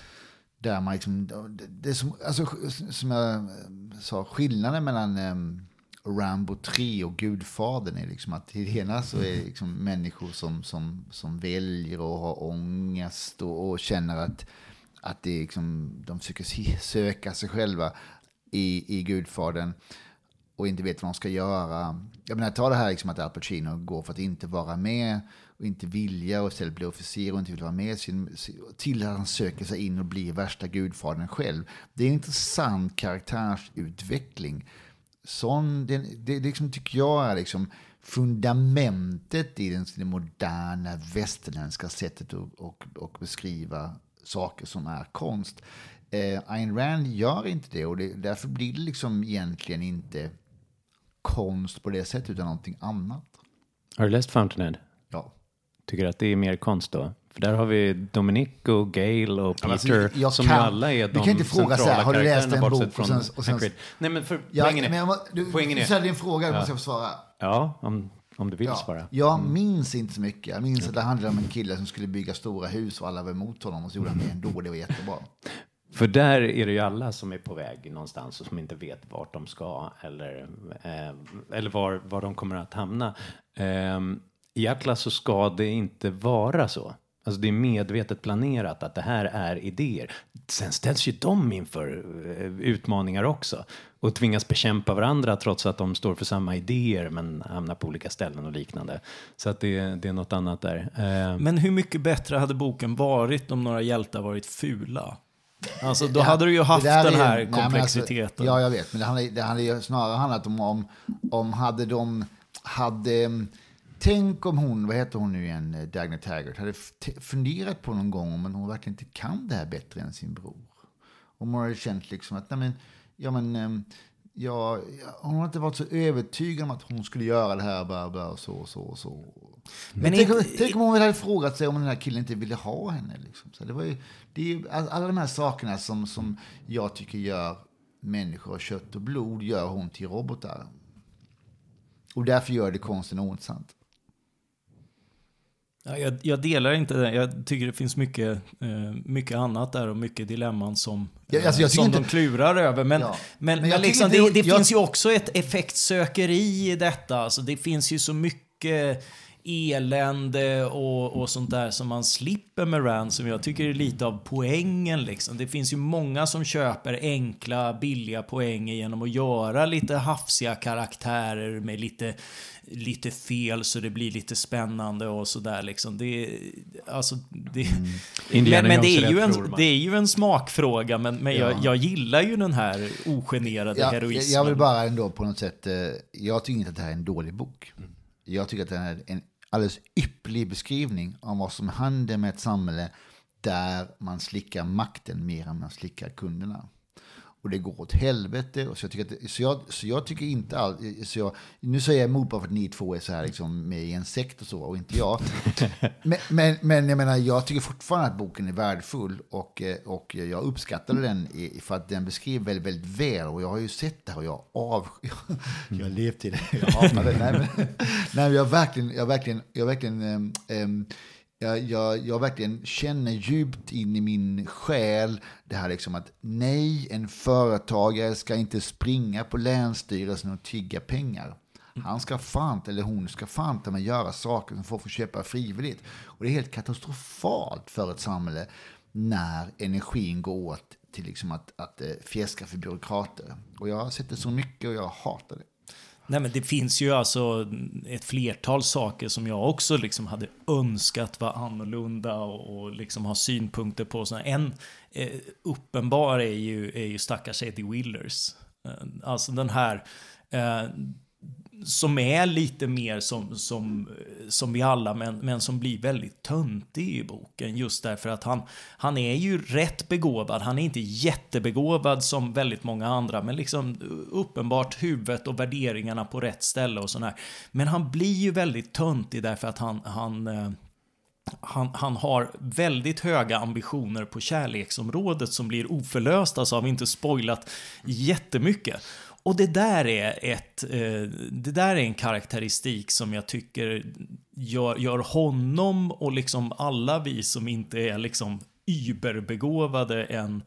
Där man liksom, det, det som, alltså, som jag sa, skillnaden mellan um, Rambo tre och Gudfadern är liksom att i det ena så är det liksom människor som, som, som väljer och har ångest och, och känner att, att det är liksom, de försöker söka sig själva i, i Gudfadern och inte vet vad de ska göra. Jag menar, ta det här liksom att Al Pacino går för att inte vara med och inte vilja och istället bli officer och inte vill vara med sin, till att han söker sig in och blir värsta gudfadern själv. Det är en intressant karaktärsutveckling. Sån, det, det liksom, tycker jag är liksom fundamentet i den, det moderna västerländska sättet att och, och beskriva saker som är konst. Eh, Ayn Rand gör inte det, och det, därför blir det liksom egentligen inte konst på det sättet utan någonting annat. Har du läst Fountainhead? Ja. Tycker du att det är mer konst då? För där har vi Dominic och Gail och Peter, alltså, jag som kan, ju alla är de du kan inte fråga så här, har du läst en bok och sen, och sen, nej, men för ja, poängen är, men, du, poängen är, du ställer din fråga, ja. måste jag få svara. Ja, om, om du vill ja. svara. Jag minns inte så mycket. Jag minns att det handlade om en kille som skulle bygga stora hus och alla var emot honom, och så gjorde han det ändå, det var jättebra. För där är det ju alla som är på väg någonstans och som inte vet vart de ska eller, eh, eller var, var de kommer att hamna. Eh, I Atlas så ska det inte vara så. Alltså det är medvetet planerat att det här är idéer. Sen ställs ju de inför eh, utmaningar också. Och tvingas bekämpa varandra trots att de står för samma idéer men hamnar på olika ställen och liknande. Så att det, det är något annat där. Eh, men hur mycket bättre hade boken varit om några hjältar varit fula? Alltså då hade du ju haft den här är, komplexiteten. Alltså, ja, jag vet. Men det hade, det hade ju snarare handlat om, om, om hade de hade... Tänk om hon, vad heter hon nu igen, Dagny Taggart, hade funderat på någon gång om hon verkligen inte kan det här bättre än sin bror. Om hon hade känt liksom att, nej men, ja men, ja, hon har inte varit så övertygad om att hon skulle göra det här, bara, bara, så och så och så. Men, men tänk, inte, tänk om hon hade frågat sig om den här killen inte ville ha henne. Liksom. Så det var ju, det är ju alla de här sakerna som, som jag tycker gör människor av kött och blod, gör hon till robotar. Och därför gör det konsten ointressant. Ja, jag, jag delar inte det. Jag tycker det finns mycket, eh, mycket annat där och mycket dilemman som, ja, alltså jag som inte, de klurar över. Men, ja, men, men, men liksom, det, det, det jag, finns ju också ett effektsökeri i detta. Alltså, det finns ju så mycket elände och, och sånt där som man slipper med Rand, som jag tycker är lite av poängen liksom. Det finns ju många som köper enkla, billiga poänger genom att göra lite hafsiga karaktärer med lite, lite fel så det blir lite spännande och sådär liksom. Det, alltså, det, mm. men, men det, är ju en, det är ju en smakfråga, men, men ja. jag, jag gillar ju den här ogenerade ja, heroismen. Jag vill bara ändå på något sätt, jag tycker inte att det här är en dålig bok. Mm. Jag tycker att det är en alldeles ypperlig beskrivning om vad som händer med ett samhälle där man slickar makten mer än man slickar kunderna. Och det går åt helvete. Och så, jag tycker att, så, jag, så jag tycker inte all, så jag, nu säger jag emot bara för att ni två är så här liksom med i en sekt och så, och inte jag. men, men, men jag menar, jag tycker fortfarande att boken är värdefull, och, och jag uppskattade den för att den beskriver väldigt, väldigt väl, och jag har ju sett det här och jag av jag har levt i det. Jag hatar det. Nej, men, nej, jag verkligen jag verkligen jag verkligen um, um, Jag, jag, jag verkligen känner djupt in i min själ det här liksom att nej, en företagare ska inte springa på länsstyrelsen och tigga pengar. Han ska fan, eller hon ska fan ta med göra saker som får få köpa frivilligt. Och det är helt katastrofalt för ett samhälle när energin går åt till liksom att, att fjäska för byråkrater. Och jag har sett det så mycket och jag hatar det. Nej, men det finns ju alltså ett flertal saker som jag också liksom hade önskat var annorlunda och, och liksom ha synpunkter på. Så en eh, uppenbar är ju, är ju stackars Eddie Willers. Eh, alltså den här... Eh, som är lite mer som, som, som vi alla, men, men som blir väldigt töntig i boken. Just därför att han, han är ju rätt begåvad. Han är inte jättebegåvad som väldigt många andra, men liksom uppenbart huvudet och värderingarna på rätt ställe och sådär. Men han blir ju väldigt töntig därför att han... han Han, han har väldigt höga ambitioner på kärleksområdet som blir oförlösta, så har vi inte spoilat jättemycket. Och det där är ett eh, det där är en karaktäristik som jag tycker gör, gör honom och liksom alla vi som inte är liksom überbegåvade en,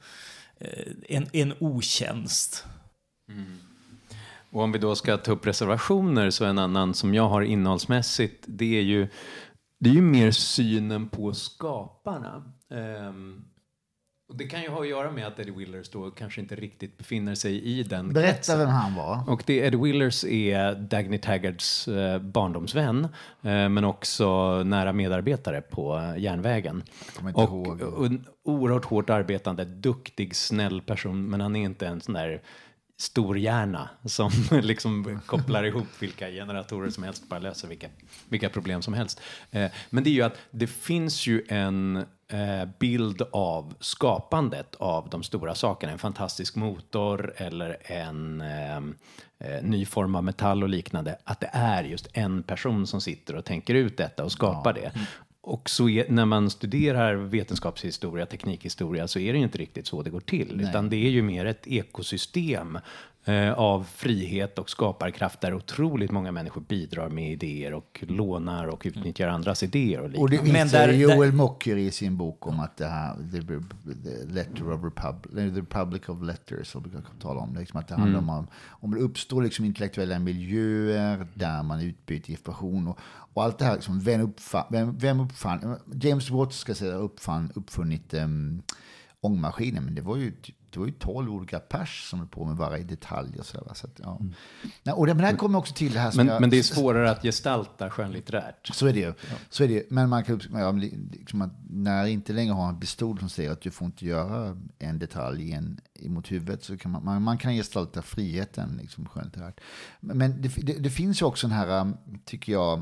en, en otjänst. Mm. Och om vi då ska ta upp reservationer, så en annan som jag har innehållsmässigt, det är ju Det är ju mer synen på skaparna. Um, och det kan ju ha att göra med att Eddie Willers då kanske inte riktigt befinner sig i den Berätta kretsen. vem han var. Och det Eddie Willers är Dagny Taggards uh, barndomsvän, uh, men också nära medarbetare på uh, järnvägen. inte Och, ihåg. och en oerhört hårt arbetande, duktig, snäll person, men han är inte en sån där stor hjärna som liksom kopplar ihop vilka generatorer som helst, bara löser vilka, vilka problem som helst. Eh, men det är ju att det finns ju en eh, bild av skapandet av de stora sakerna, en fantastisk motor eller en eh, eh, ny form av metall och liknande, att det är just en person som sitter och tänker ut detta och skapar ja. det. Och så är, när man studerar vetenskapshistoria, teknikhistoria, så är det ju inte riktigt så det går till. Nej. Utan det är ju mer ett ekosystem eh, av frihet och skaparkraft där otroligt många människor bidrar med idéer och lånar och utnyttjar mm. andras idéer. Och, och det visar Joel Mocker i sin bok om att det här the, the letter of Republic, the Republic of Letters, som brukar tala om, liksom att det handlar mm. om om det uppstår liksom intellektuella miljöer där man utbyter information och Och allt det här, liksom, vem, uppfann, vem, vem uppfann, James Watt ska säga uppfann, uppfunnit um, ångmaskinen, men det var ju det var ju tolv olika pers som är på med varje detalj och sådär. Så att, ja. mm. Nej, och det, men här kommer också till det här som men, jag, men det är svårare att gestalta skönlitterärt. Så är det ju. Ja. Så är det ju. Men man kan ja, liksom, när inte längre har en pistol som säger att du får inte göra en detalj en, mot huvudet, så kan man, man, man kan gestalta friheten liksom, skönlitterärt. Men det, det, det finns ju också den här, tycker jag,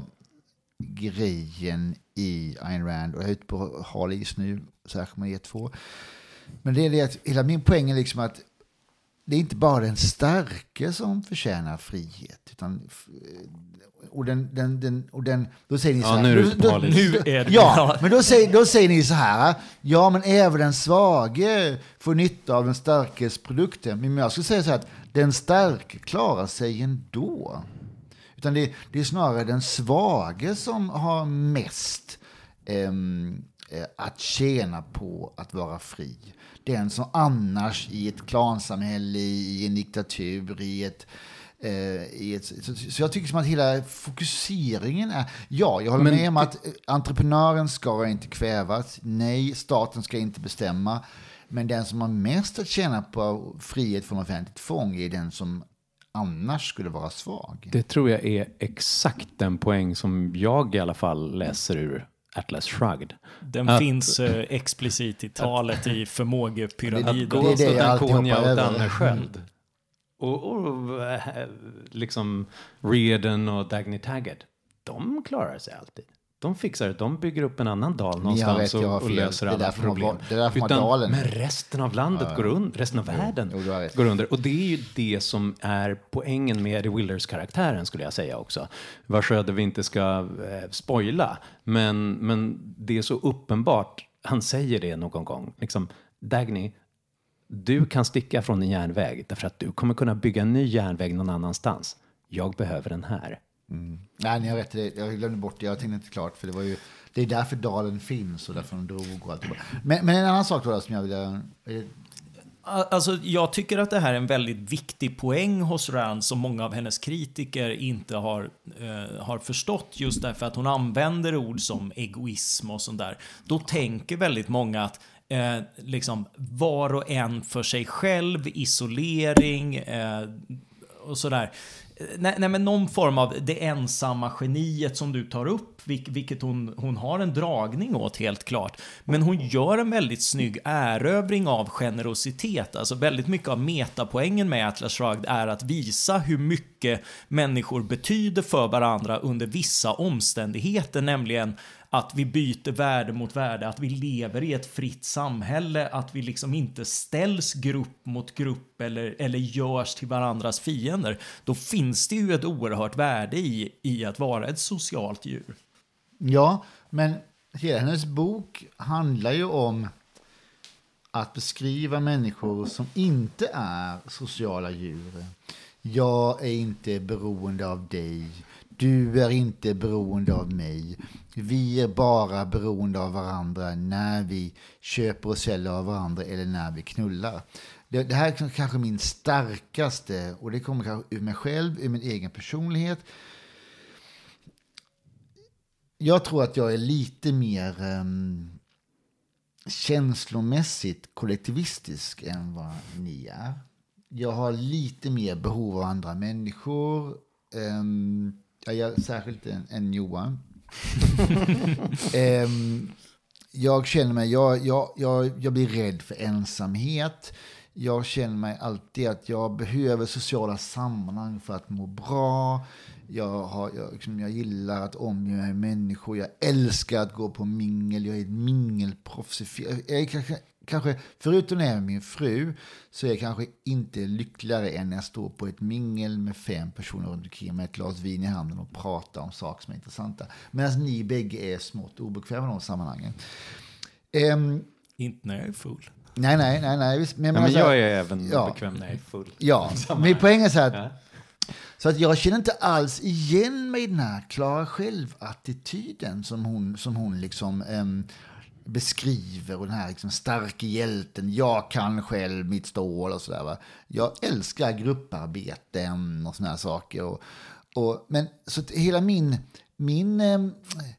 grejen i Ayn Rand, och jag är ute på hal is nu, särskilt med er två. Men det är det att hela min poäng är liksom att det är inte bara den starke som förtjänar frihet, utan och den, den, den, och den då säger ni så här, ja, nu är det då, då, nu är det ja, men då säger, då säger ni så här, ja, men även den svage får nytta av den starkes produkter. Men jag skulle säga så här att den starke klarar sig ändå. Utan det, det är snarare den svage som har mest eh, att tjäna på att vara fri. Den som annars i ett klansamhälle, i en diktatur, i ett... Eh, i ett så, så jag tycker som att hela fokuseringen är... Ja, jag håller Men, med om att entreprenören ska inte kvävas. Nej, staten ska inte bestämma. Men den som har mest att tjäna på frihet från offentligt tvång är den som annars skulle vara svag. Det tror jag är exakt den poäng som jag i alla fall läser ur Atlas Shrugged. Den att, finns eh, explicit i talet i förmågepyramiden. Att gå så Dankonia och Dannersköld. Och, och liksom Reardon och Dagny Taggart, de klarar sig alltid. De fixar det. De bygger upp en annan dal någonstans vet, och, och löser alla problem. Det är därför Utan, men resten av landet ja, ja. går under. Resten av världen jo, jo, går under. Och det är ju det som är poängen med Eddie Willers karaktären, skulle jag säga också. Vars öde vi inte ska eh, spoila. Men, men det är så uppenbart. Han säger det någon gång. Liksom, Dagny, du kan sticka från en järnväg därför att du kommer kunna bygga en ny järnväg någon annanstans. Jag behöver den här. Mm. Nej, ni har rätt i det. Jag glömde bort det. Jag tänkte inte klart, för det var ju det är därför dalen finns och därför de drog och allt. Men, men en annan sak då som jag vill... Alltså, jag tycker att det här är en väldigt viktig poäng hos Rand som många av hennes kritiker inte har, eh, har förstått, just därför att hon använder ord som egoism och sånt där. Då tänker väldigt många att eh, liksom var och en för sig själv, isolering eh, och sådär. nej, nej, men någon form av det ensamma geniet som du tar upp, vilket hon, hon har en dragning åt helt klart. Men hon gör en väldigt snygg erövring av generositet. Alltså väldigt mycket av metapoängen med Atlas Shrugged är att visa hur mycket människor betyder för varandra under vissa omständigheter, nämligen att vi byter värde mot värde, att vi lever i ett fritt samhälle, att vi liksom inte ställs grupp mot grupp eller, eller görs till varandras fiender. Då finns det ju ett oerhört värde i, i att vara ett socialt djur. Ja, men hela hennes bok handlar ju om att beskriva människor som inte är sociala djur. Jag är inte beroende av dig. Du är inte beroende av mig. Vi är bara beroende av varandra när vi köper och säljer av varandra eller när vi knullar. Det, det här är kanske min starkaste, och det kommer kanske ur mig själv, ur min egen personlighet. Jag tror att jag är lite mer um, känslomässigt kollektivistisk än vad ni är. Jag har lite mer behov av andra människor. Um, jag är särskilt en, en Johan. um, jag känner mig, jag, jag, jag, jag blir rädd för ensamhet. Jag känner mig alltid att jag behöver sociala sammanhang för att må bra. Jag, har, jag, liksom, jag gillar att omge mig med människor. Jag älskar att gå på mingel. Jag är ett mingelproffs. Jag är kanske, kanske, förutom när jag är min fru, så är jag kanske inte lyckligare än när jag står på ett mingel med fem personer runt omkring med ett glas vin i handen och pratar om saker som är intressanta. Medan ni bägge är smått obekväma i de sammanhangen. Um, inte när jag är full. Nej, nej, nej. nej. Men, ja, men alltså, jag är även ja, bekväm när jag är full. Ja, min poäng är så att, ja. så att jag känner inte alls igen mig i den här klara själv-attityden som hon, som hon liksom um, beskriver. Och den här liksom starka hjälten, jag kan själv mitt stål och sådär. Va? Jag älskar grupparbeten och såna här saker. Och, och, men så att hela min, min, um,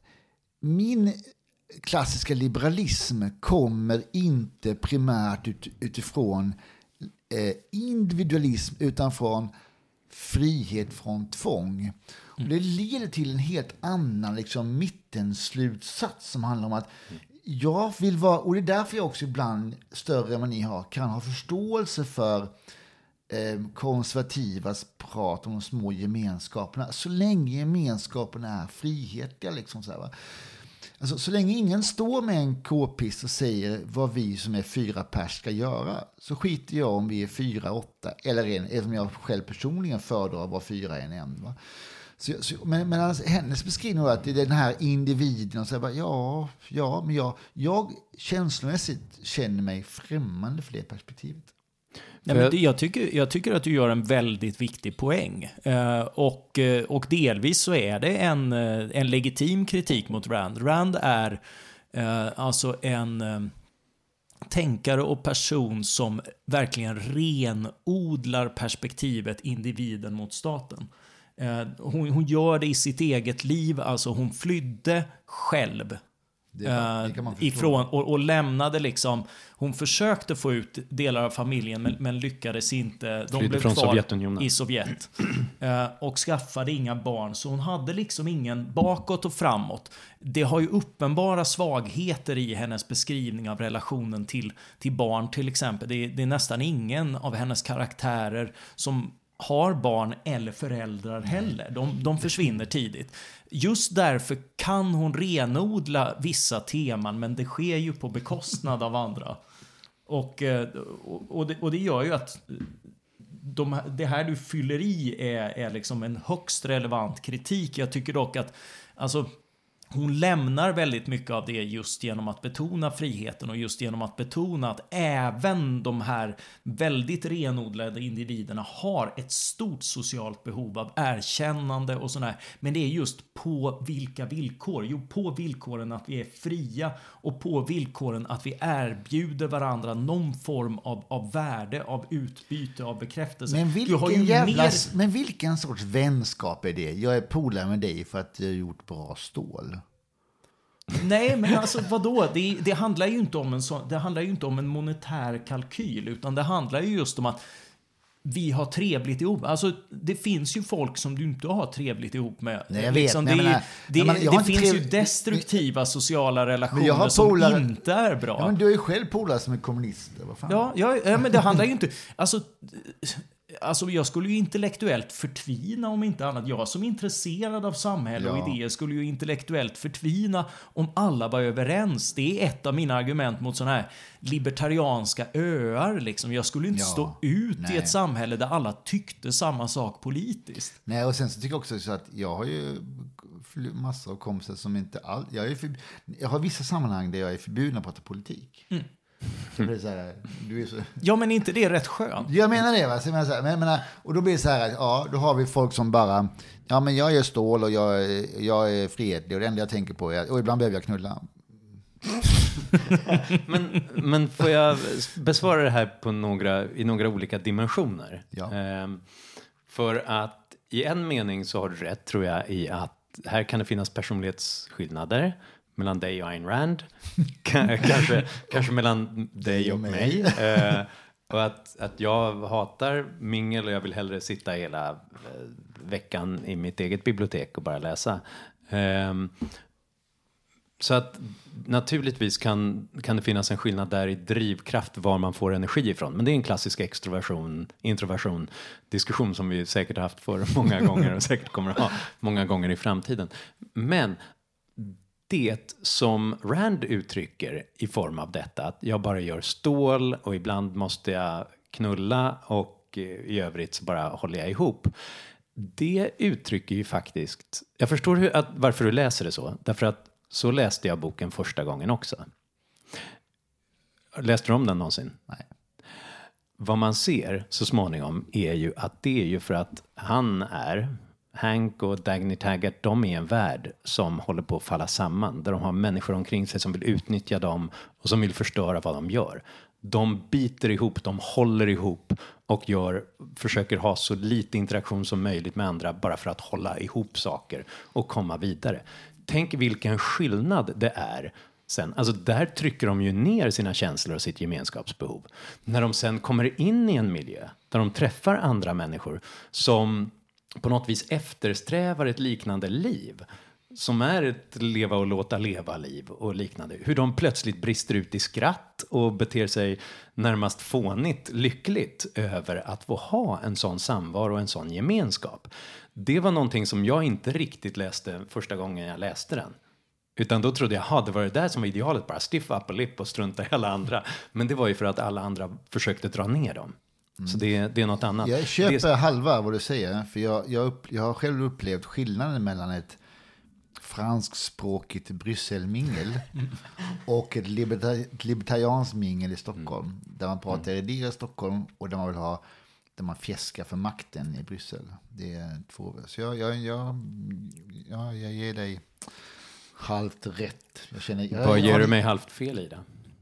min klassiska liberalism kommer inte primärt ut, utifrån eh, individualism utan från frihet från tvång. Och det leder till en helt annan liksom, mittenslutsats som handlar om att jag vill vara, och det är därför jag också ibland större än vad ni har kan ha förståelse för eh, konservativas prat om de små gemenskaperna så länge gemenskaperna är frihetliga liksom så här, va? Alltså, så länge ingen står med en k-pist och säger vad vi som är fyra pers ska göra, så skiter jag om vi är fyra, åtta eller en, även om jag själv personligen föredrar att vara fyra än en. Va? Så, så, men men alltså, hennes beskrivning var att det är den här individen och så här, ja, ja, men jag, jag känslomässigt känner mig främmande för det perspektivet. Nej, men det, jag, tycker, jag tycker att du gör en väldigt viktig poäng. Eh, och, och delvis så är det en, en legitim kritik mot Rand. Rand är eh, alltså en eh, tänkare och person som verkligen renodlar perspektivet individen mot staten. Eh, hon, hon gör det i sitt eget liv, alltså hon flydde själv. Det, det kan man ifrån, och, och lämnade liksom, hon försökte få ut delar av familjen men, men lyckades inte. De blev från kvar Sovjetunionen. i Sovjet uh, och skaffade inga barn, så hon hade liksom ingen bakåt och framåt. Det har ju uppenbara svagheter i hennes beskrivning av relationen till, till barn till exempel. Det, det är nästan ingen av hennes karaktärer som har barn eller föräldrar heller. De, de försvinner tidigt. Just därför kan hon renodla vissa teman, men det sker ju på bekostnad av andra. Och, och, det, och det gör ju att de, det här du fyller i är, är liksom en högst relevant kritik. Jag tycker dock att alltså, hon lämnar väldigt mycket av det just genom att betona friheten och just genom att betona att även de här väldigt renodlade individerna har ett stort socialt behov av erkännande och sådär. Men det är just på vilka villkor? Jo, på villkoren att vi är fria och på villkoren att vi erbjuder varandra någon form av, av värde, av utbyte, av bekräftelse. Men vilken, jävla, mer... men vilken sorts vänskap är det? Jag är polare med dig för att jag har gjort bra stål. Nej, men alltså vadå? Det, det handlar ju inte om en så, det handlar ju inte om en monetär kalkyl, utan det handlar ju just om att vi har trevligt ihop. Alltså, det finns ju folk som du inte har trevligt ihop med. Nej, jag vet. Liksom, Nej, det men, är, det, men, jag det finns trev... ju destruktiva sociala relationer jag har som polare... inte är bra. Ja, men du är ju själv polare som är kommunister. Vad fan? Ja, ja, ja, men det handlar ju inte... Alltså, alltså, jag skulle ju intellektuellt förtvina om inte annat. Jag som är intresserad av samhälle ja. och idéer skulle ju intellektuellt förtvina om alla var överens. Det är ett av mina argument mot sådana här libertarianska öar. Liksom. Jag skulle inte ja. stå ut Nej. i ett samhälle där alla tyckte samma sak politiskt. Nej, och sen så tycker jag också så att jag har ju massor av kompisar som inte all... jag, är för... jag har vissa sammanhang där jag är förbjuden att prata politik. Mm. Så det är så här, du är så... Ja, men inte det är rätt skönt. Jag menar det, va? Så jag menar så här, men, men, och då blir det så här, ja, då har vi folk som bara, ja men jag är stål och jag, jag är fredlig och det enda jag tänker på är, och ibland behöver jag knulla. men, men får jag besvara det här på några, i några olika dimensioner? Ja. Ehm, för att i en mening så har du rätt, tror jag, i att här kan det finnas personlighetsskillnader mellan dig och Ayn Rand. kanske, kanske mellan dig och mig. Eh, och att, att jag hatar mingel och jag vill hellre sitta hela eh, veckan i mitt eget bibliotek och bara läsa. Eh, så att naturligtvis kan, kan det finnas en skillnad där i drivkraft var man får energi ifrån. Men det är en klassisk extroversion, introversion diskussion som vi säkert har haft för många gånger och säkert kommer att ha många gånger i framtiden. Men det som Rand uttrycker i form av detta, att jag bara gör stål och ibland måste jag knulla och i övrigt så bara håller jag ihop. Det uttrycker ju faktiskt, jag förstår hur, att, varför du läser det så, därför att så läste jag boken första gången också. Läste du om den någonsin? Nej. Vad man ser så småningom är ju att det är ju för att han är, Hank och Dagny Taggart, de är en värld som håller på att falla samman. Där de har människor omkring sig som vill utnyttja dem och som vill förstöra vad de gör. De biter ihop, de håller ihop och gör, försöker ha så lite interaktion som möjligt med andra bara för att hålla ihop saker och komma vidare. Tänk vilken skillnad det är sen. Alltså där trycker de ju ner sina känslor och sitt gemenskapsbehov. När de sen kommer in i en miljö där de träffar andra människor som på något vis eftersträvar ett liknande liv, som är ett leva och låta leva liv och liknande. Hur de plötsligt brister ut i skratt och beter sig närmast fånigt lyckligt över att få ha en sån samvaro och en sån gemenskap. Det var någonting som jag inte riktigt läste första gången jag läste den. Utan då trodde jag, ha, det var det där som var idealet, bara stiff up a lip och strunta i alla andra. Men det var ju för att alla andra försökte dra ner dem. Mm. Så det, det är något annat. Jag köper det... halva vad du säger, för jag, jag, upp, jag har själv upplevt skillnaden mellan ett franskspråkigt Brysselmingel och ett libertar- libertarianskt mingel i Stockholm. Mm. Där man pratar mm. i Stockholm och där man vill ha, där man fjäskar för makten i Bryssel. Det är två. Så jag, jag, jag, jag, jag ger dig halvt rätt. Jag känner, jag, Vad jag, ger jag, du mig halvt fel i det?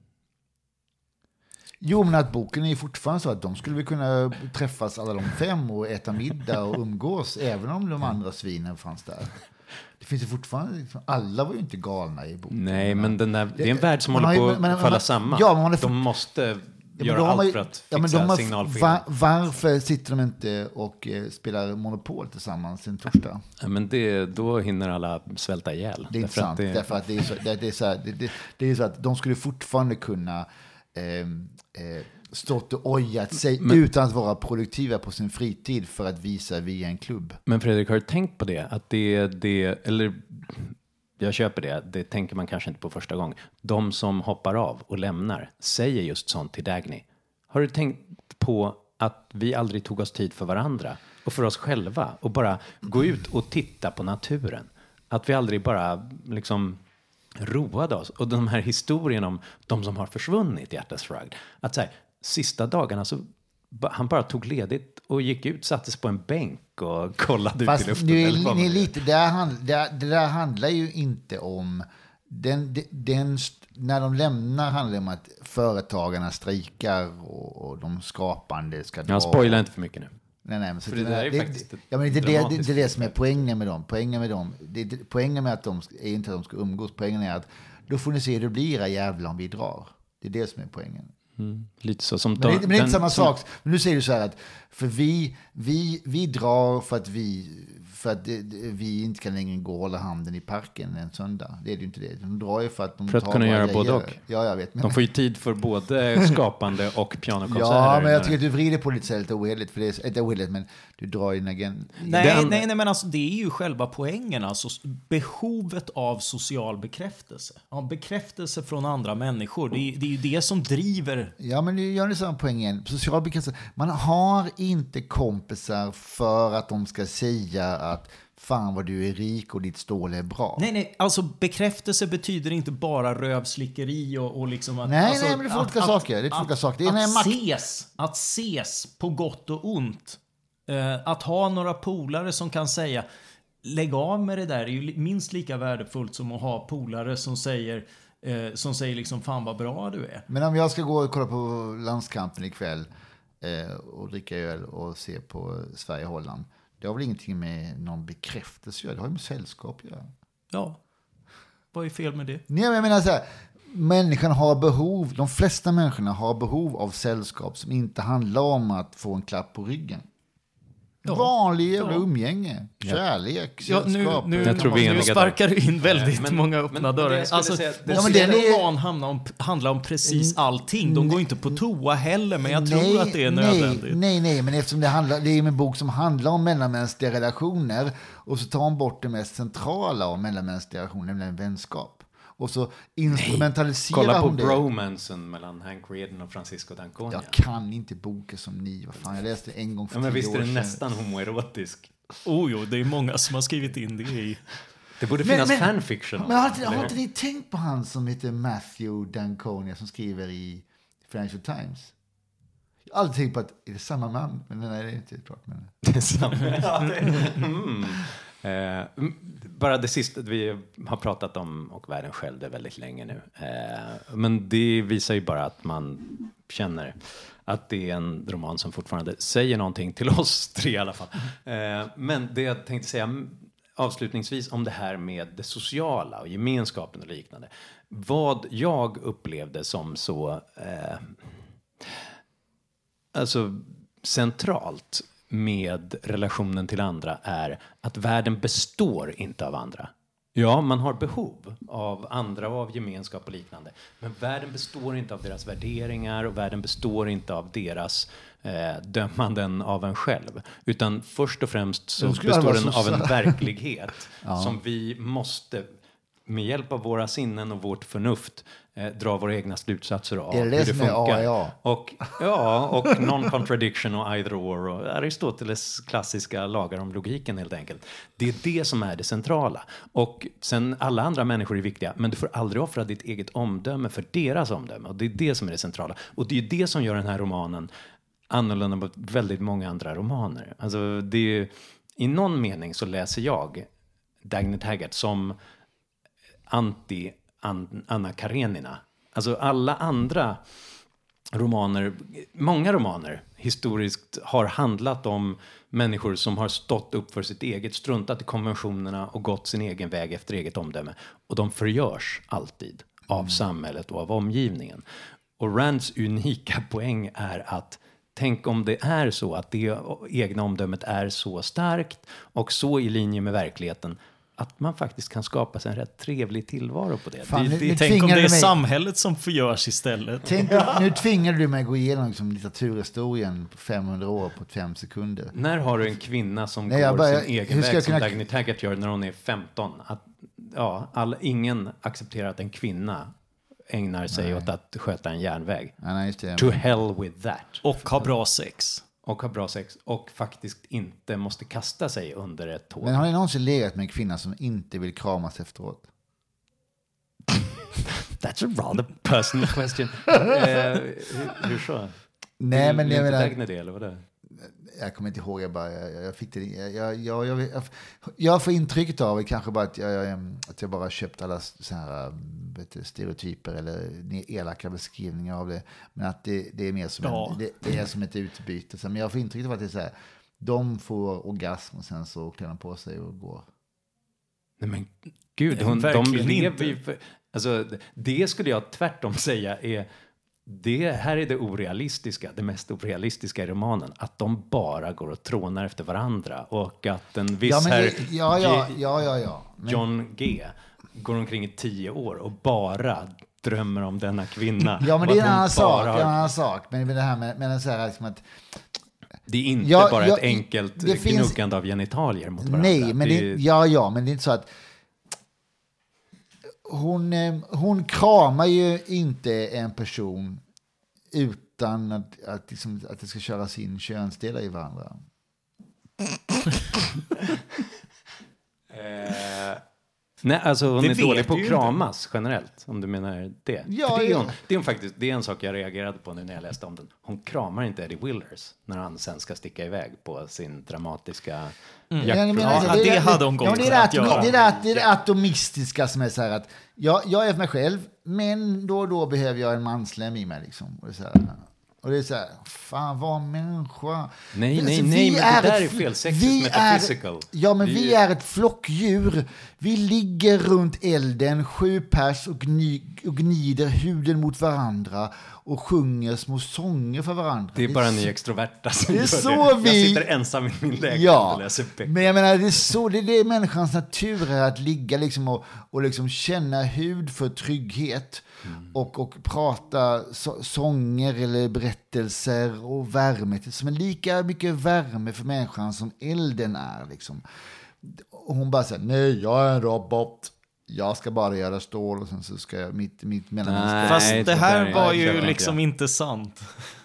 Jo, men att boken är fortfarande så att de skulle vi kunna träffas alla de fem och äta middag och umgås, även om de andra svinen fanns där. Det finns ju fortfarande, alla var ju inte galna i boken. Nej, men den där, det är en värld som man håller har, på men, att falla men, samman. Ja, man för, de måste ja, göra de allt ju, för att ja, fixa har, signalfel. Var, varför sitter de inte och eh, spelar Monopol tillsammans en torsdag? Ja, men det, då hinner alla svälta ihjäl. Det är inte sant, det... därför att det är så, det, det är så, här, det, det, det är så att de skulle fortfarande kunna eh, eh, stått och ojat sig men, utan att vara produktiva på sin fritid för att visa via en klubb. Men Fredrik, har du tänkt på det? Att det, det eller jag köper det, det tänker man kanske inte på första gången. De som hoppar av och lämnar säger just sånt till Dagny. Har du tänkt på att vi aldrig tog oss tid för varandra och för oss själva och bara gå ut och titta på naturen? Att vi aldrig bara liksom roade oss. Och de här historierna om de som har försvunnit i Atlas Shrugged. Att så här, sista dagarna så han bara tog ledigt och gick ut, sattes på en bänk och kollade fast ut i luften. Nu är, ni är lite, det, hand, det, det där handlar ju inte om den, den, när de lämnar handlar det om att företagarna strejkar och, och de skapande ska dra. Jag spoilar inte för mycket nu. Nej, nej, men så för det, det där är det, faktiskt ja, men det, det, det, det är det som är poängen med dem. Poängen med dem, det, det, poängen med att de är inte att de ska umgås. Poängen är att då får ni se hur det blir, era jävlar, om vi drar. Det är det som är poängen. Mm. Lite så som... Men det, men det är inte samma som, sak. Men nu säger du så här att för vi, vi, vi drar för att vi... För att det, det, vi inte kan längre gå och hålla handen i parken en söndag. Det är ju inte det. De drar ju för att de För att tar kunna göra grejer. både och. Ja, jag vet. Men... De får ju tid för både skapande och pianokonserter. Ja, men jag tycker att du vrider på lite så lite oheligt. För det är inte oheligt, men du drar in igen. Nej, Den... nej, nej, men alltså det är ju själva poängen. Alltså behovet av social bekräftelse. Ja, bekräftelse från andra människor. Det är, det är ju det som driver... Ja, men nu gör ni samma poäng igen. Social bekräftelse. Man har inte kompisar för att de ska säga att fan vad du är rik och ditt stål är bra. Nej, nej, alltså bekräftelse betyder inte bara rövslickeri och, och liksom att... Nej, alltså, nej, men det är för olika att, saker. Det är att, olika saker. Det är att, makt... ses, att ses på gott och ont. Eh, att ha några polare som kan säga lägg av med det där är ju minst lika värdefullt som att ha polare som säger eh, som säger liksom fan vad bra du är. Men om jag ska gå och kolla på landskampen ikväll eh, och dricka öl och se på Sverige-Holland. Det har väl ingenting med någon bekräftelse att göra. Det har ju med sällskap att göra. Ja. Vad är fel med det? Nej, men jag menar så här. Människan har behov, de flesta människorna har behov av sällskap som inte handlar om att få en klapp på ryggen. Ja. Vanlig jävla ja. umgänge, kärlek, ja, sällskap. Nu, nu, jag tror vi nu sparkar du in väldigt men, många öppna men, dörrar. Alltså, säga, det ja, men det roman handlar om, handlar om precis allting. De går inte på toa heller, men jag nej, tror att det är nödvändigt. Nej, nej, nej, men eftersom det, handlar, det är en bok som handlar om mellanmänskliga relationer och så tar hon bort det mest centrala av mellanmänskliga relationer, nämligen vänskap. Och så instrumentaliserar kolla hon det. Kolla på bromansen mellan Hank Reardon och Francisco D'Anconia. Jag kan inte boka som ni. Vad fan, jag läste en gång för ja, men tio visst år är det sedan. nästan homoerotisk. Oh jo, det är många som har skrivit in det i... Det borde men, finnas men, fanfiction. Men har inte, har inte ni tänkt på han som heter Matthew D'Anconia som skriver i Financial Times? Jag har aldrig tänkt på att är det samma man? Men nej, det är inte klart. Men... Det är samma. Ja, det är, mm. Eh, bara det sista vi har pratat om och världen själv det väldigt länge nu. Eh, men det visar ju bara att man känner att det är en roman som fortfarande säger någonting till oss tre i alla fall. Eh, men det jag tänkte säga avslutningsvis om det här med det sociala och gemenskapen och liknande. Vad jag upplevde som så eh, alltså centralt med relationen till andra är att världen består inte av andra. Ja, man har behov av andra och av gemenskap och liknande. Men världen består inte av deras värderingar och världen består inte av deras eh, dömanden av en själv. Utan först och främst så består den av en verklighet ja. som vi måste med hjälp av våra sinnen och vårt förnuft eh, dra våra egna slutsatser av det hur det funkar. A, ja. Och, ja, och non-contradiction och either or och Aristoteles klassiska lagar om logiken helt enkelt. Det är det som är det centrala. Och sen alla andra människor är viktiga, men du får aldrig offra ditt eget omdöme för deras omdöme. Och det är det som är det centrala. Och det är det som gör den här romanen annorlunda mot väldigt många andra romaner. Alltså det är, i någon mening så läser jag Dagny Taggart som anti Anna Karenina. Alltså alla andra romaner, många romaner historiskt har handlat om människor som har stått upp för sitt eget, struntat i konventionerna och gått sin egen väg efter eget omdöme. Och de förgörs alltid av mm. samhället och av omgivningen. Och Rands unika poäng är att tänk om det är så att det egna omdömet är så starkt och så i linje med verkligheten att man faktiskt kan skapa sig en rätt trevlig tillvaro på det. Fan, det, nu, det nu tänk om det är mig, samhället som förgörs istället. Tänk, nu tvingar du mig att gå igenom liksom, litteraturhistorien på femhundra år på fem sekunder. När har du en kvinna som Nej, går bara, sin egen väg som kunna... Dagny Taggart gör när hon är femton? Att, ja, all, ingen accepterar att en kvinna ägnar sig nej. åt att sköta en järnväg. Ja, nej, just det. To hell with that. Och ha bra sex. Och ha bra sex. Och faktiskt inte måste kasta sig under ett tåg. Men har ni någonsin legat med en kvinna som inte vill kramas efteråt? That's a rather personal question. uh, hur, hur så? Nej, men jag menar... Dagny det, eller vad det? Jag kommer inte ihåg, jag, bara, jag, jag fick det. Jag, jag, jag, jag, jag, jag får intrycket av kanske bara att jag, jag, att jag bara köpt alla så här, vet du, stereotyper eller elaka beskrivningar av det. Men att det, det är mer som, ja. en, det, det är som ett utbyte. Så, men jag får intrycket av att det är så här, de får orgasm och sen så klär de på sig och går. Nej men gud, hon, de lever ju... Alltså, det skulle jag tvärtom säga är... Det här är det orealistiska, det mest orealistiska i romanen. Att de bara går och trånar efter varandra. Och att en viss Ja, men här det- ja, ja, ja, ja, ja. Men- John G. går omkring i tio år och bara drömmer om denna kvinna. Ja, men Och det är att en hon annan sak. bara Det är en har- annan sak. Men det här med, med så här, liksom att... Det är inte Ja, bara ja, ett enkelt det finns- gnuggande av genitalier mot varandra. Nej, men det, är- ja, ja, men det är inte så att... Hon, eh, hon kramar ju inte en person utan att, att, liksom, att det ska köras in könsdelar i varandra. Eh, nej, alltså hon Det är vet dålig på du att ju kramas generellt, om du menar det. Ja, För det, är ja. hon, det, är hon faktiskt, det är en sak jag reagerade på nu när jag läste om den. Hon kramar inte Eddie Willers när han sen ska sticka iväg på sin dramatiska Mm. jakt. Jag menar, Ja, alltså, det hade hon ja, gått det är för det att att göra. det är det att- det är det atomistiska som är så här att jag, jag är för mig själv, men då och då behöver jag en manslem i mig. Liksom. Och det är så här, och det är så här, fan vad människa. Nej, Alltså, nej, vi nej, men det där ett- är fel. Sex is vi metaphysical. Är, ja, men Vi- vi är ett flockdjur. Vi ligger runt elden, sju pers och, gny, och gnider huden mot varandra och sjunger små sånger för varandra. Det är bara ni extroverta som det är gör så det. vi- Jag sitter ensam i min lägenhet Ja, och läser böcker. men jag menar, det är så, det är det människans natur är, att ligga liksom och, och liksom känna hud för trygghet Mm. och, och prata så, sånger eller berättelser och värme, som är lika mycket värme för människan som elden är liksom. Och hon bara säger, nej, jag är en robot. Jag ska bara göra stål och sen så ska jag mitt, mitt mellanmänskliga... Nej, Fast det det här där var köper ju inte liksom jag. inte sant.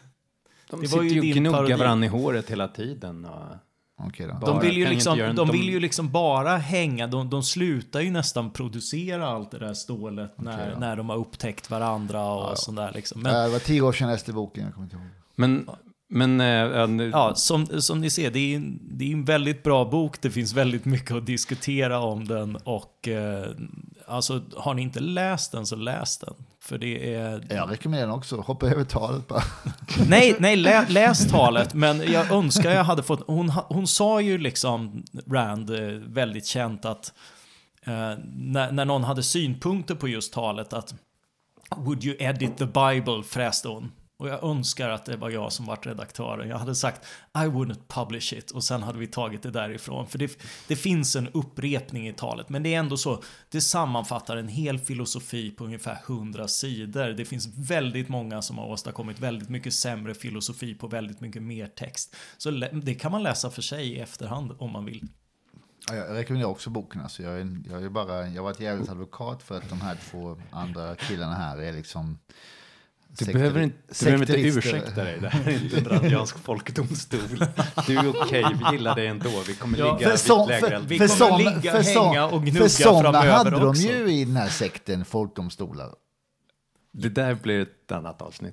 De det sitter var ju ju och din gnuggar parodi. varandra i håret hela tiden. Och... Okej då. Bara, De vill ju kan liksom, inte göra en- de de- vill ju liksom bara hänga, de, de slutar ju nästan producera allt det där stålet när, då. när de har upptäckt varandra och ja. sånt där liksom. Men, Men det var tio år sedan jag läste boken, jag kommer inte ihåg. Men, men äh, ja, nu- ja, som, som ni ser, det är, en, det är en väldigt bra bok, det finns väldigt mycket att diskutera om den och eh, alltså har ni inte läst den så läs den. För det är... Jag rekommenderar den också, hoppa över talet bara. Nej, nej lä, läs talet, men jag önskar jag hade fått... Hon, ha- hon sa ju liksom, Rand, eh, väldigt känt att eh, när, när någon hade synpunkter på just talet att would you edit the Bible, fräste hon. Och jag önskar att det var jag som var redaktören. Jag hade sagt I wouldn't publish it och sen hade vi tagit det därifrån. För det, det finns en upprepning i talet, men det är ändå så, det sammanfattar en hel filosofi på ungefär hundra sidor. Det finns väldigt många som har åstadkommit väldigt mycket sämre filosofi på väldigt mycket mer text. Så lä- det kan man läsa för sig i efterhand om man vill. Ja, jag rekommenderar också boken. Alltså jag, är, jag, är bara, jag har varit jävligt advokat för att de här två andra killarna här är liksom... Du sekter- behöver inte, du behöver inte sekterister. ursäkta dig. Det här är inte en radiansk folkdomstol. Du är okej, vi gillar dig ändå. Vi kommer Ja, ligga För, så, vid för, lägereld. Vi för, kommer såna, ligga, för, så, hänga och gnugga för såna framöver hade de också. ju i den här sekten folkdomstolar. Det där blir ett annat avsnitt.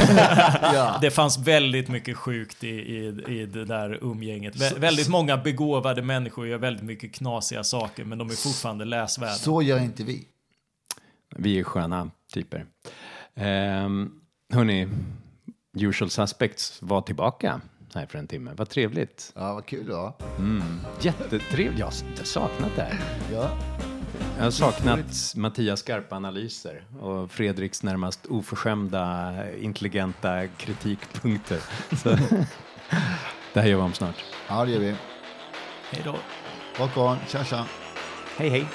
Ja. Det fanns väldigt mycket sjukt i, i, i det där umgänget. Vä- väldigt många begåvade människor gör väldigt mycket knasiga saker, men de är fortfarande läsvärda. Så gör inte vi. Vi är sköna typer. Um, hörni, Usual Suspects var tillbaka här för en timme. Vad trevligt. Ja, vad kul det var. Mm. Jättetrevligt. Jag har saknat det här. Ja. Jag har saknat Mattias skarpa analyser och Fredriks närmast oförskämda, intelligenta kritikpunkter. Så det här gör vi om snart. Ja, det gör vi. Hej då. Rock on. Tja, tja. Hej, hej.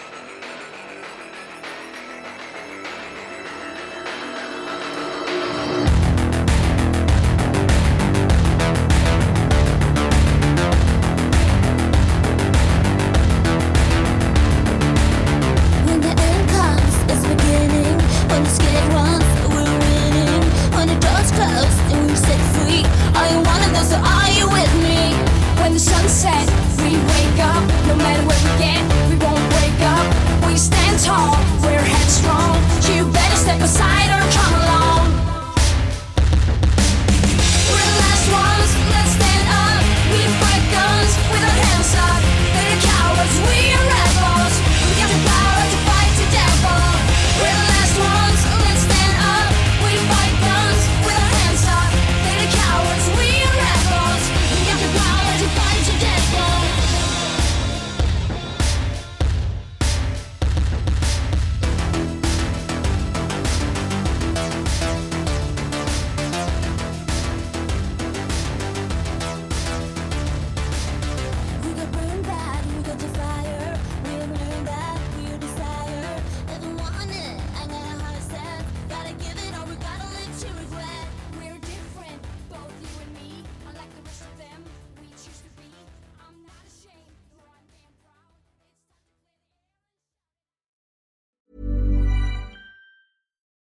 When the end comes, it's beginning. When the scared ones, we're winning. When the doors close and we're set free. Are you one of those or are you with me? When the sun sets, we wake up. No matter where we get, we won't wake up.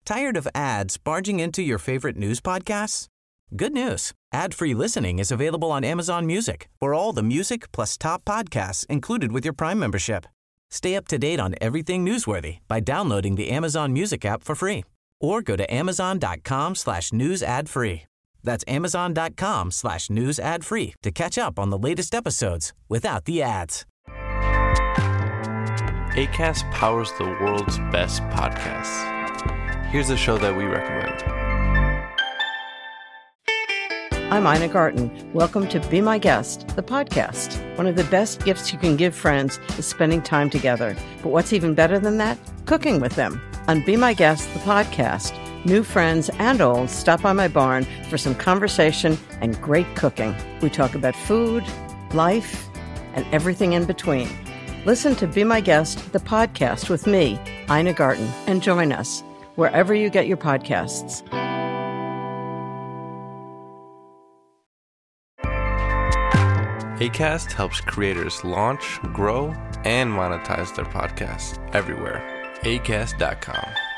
Tired of ads barging into your favorite news podcasts? Good news. Ad-free listening is available on Amazon Music for all the music plus top podcasts included with your Prime membership. Stay up to date on everything newsworthy by downloading the Amazon Music app for free or go to amazon.com slash news ad free. That's amazon.com slash news ad free to catch up on the latest episodes without the ads. Acast powers the world's best podcasts. Here's a show that we recommend. I'm Ina Garten. Welcome to Be My Guest, the podcast. One of the best gifts you can give friends is spending time together. But what's even better than that? Cooking with them. On Be My Guest, the podcast, new friends and old stop by my barn for some conversation and great cooking. We talk about food, life, and everything in between. Listen to Be My Guest, the podcast with me, Ina Garten, and join us wherever you get your podcasts. Acast helps creators launch, grow, and monetize their podcasts everywhere. acast dot com.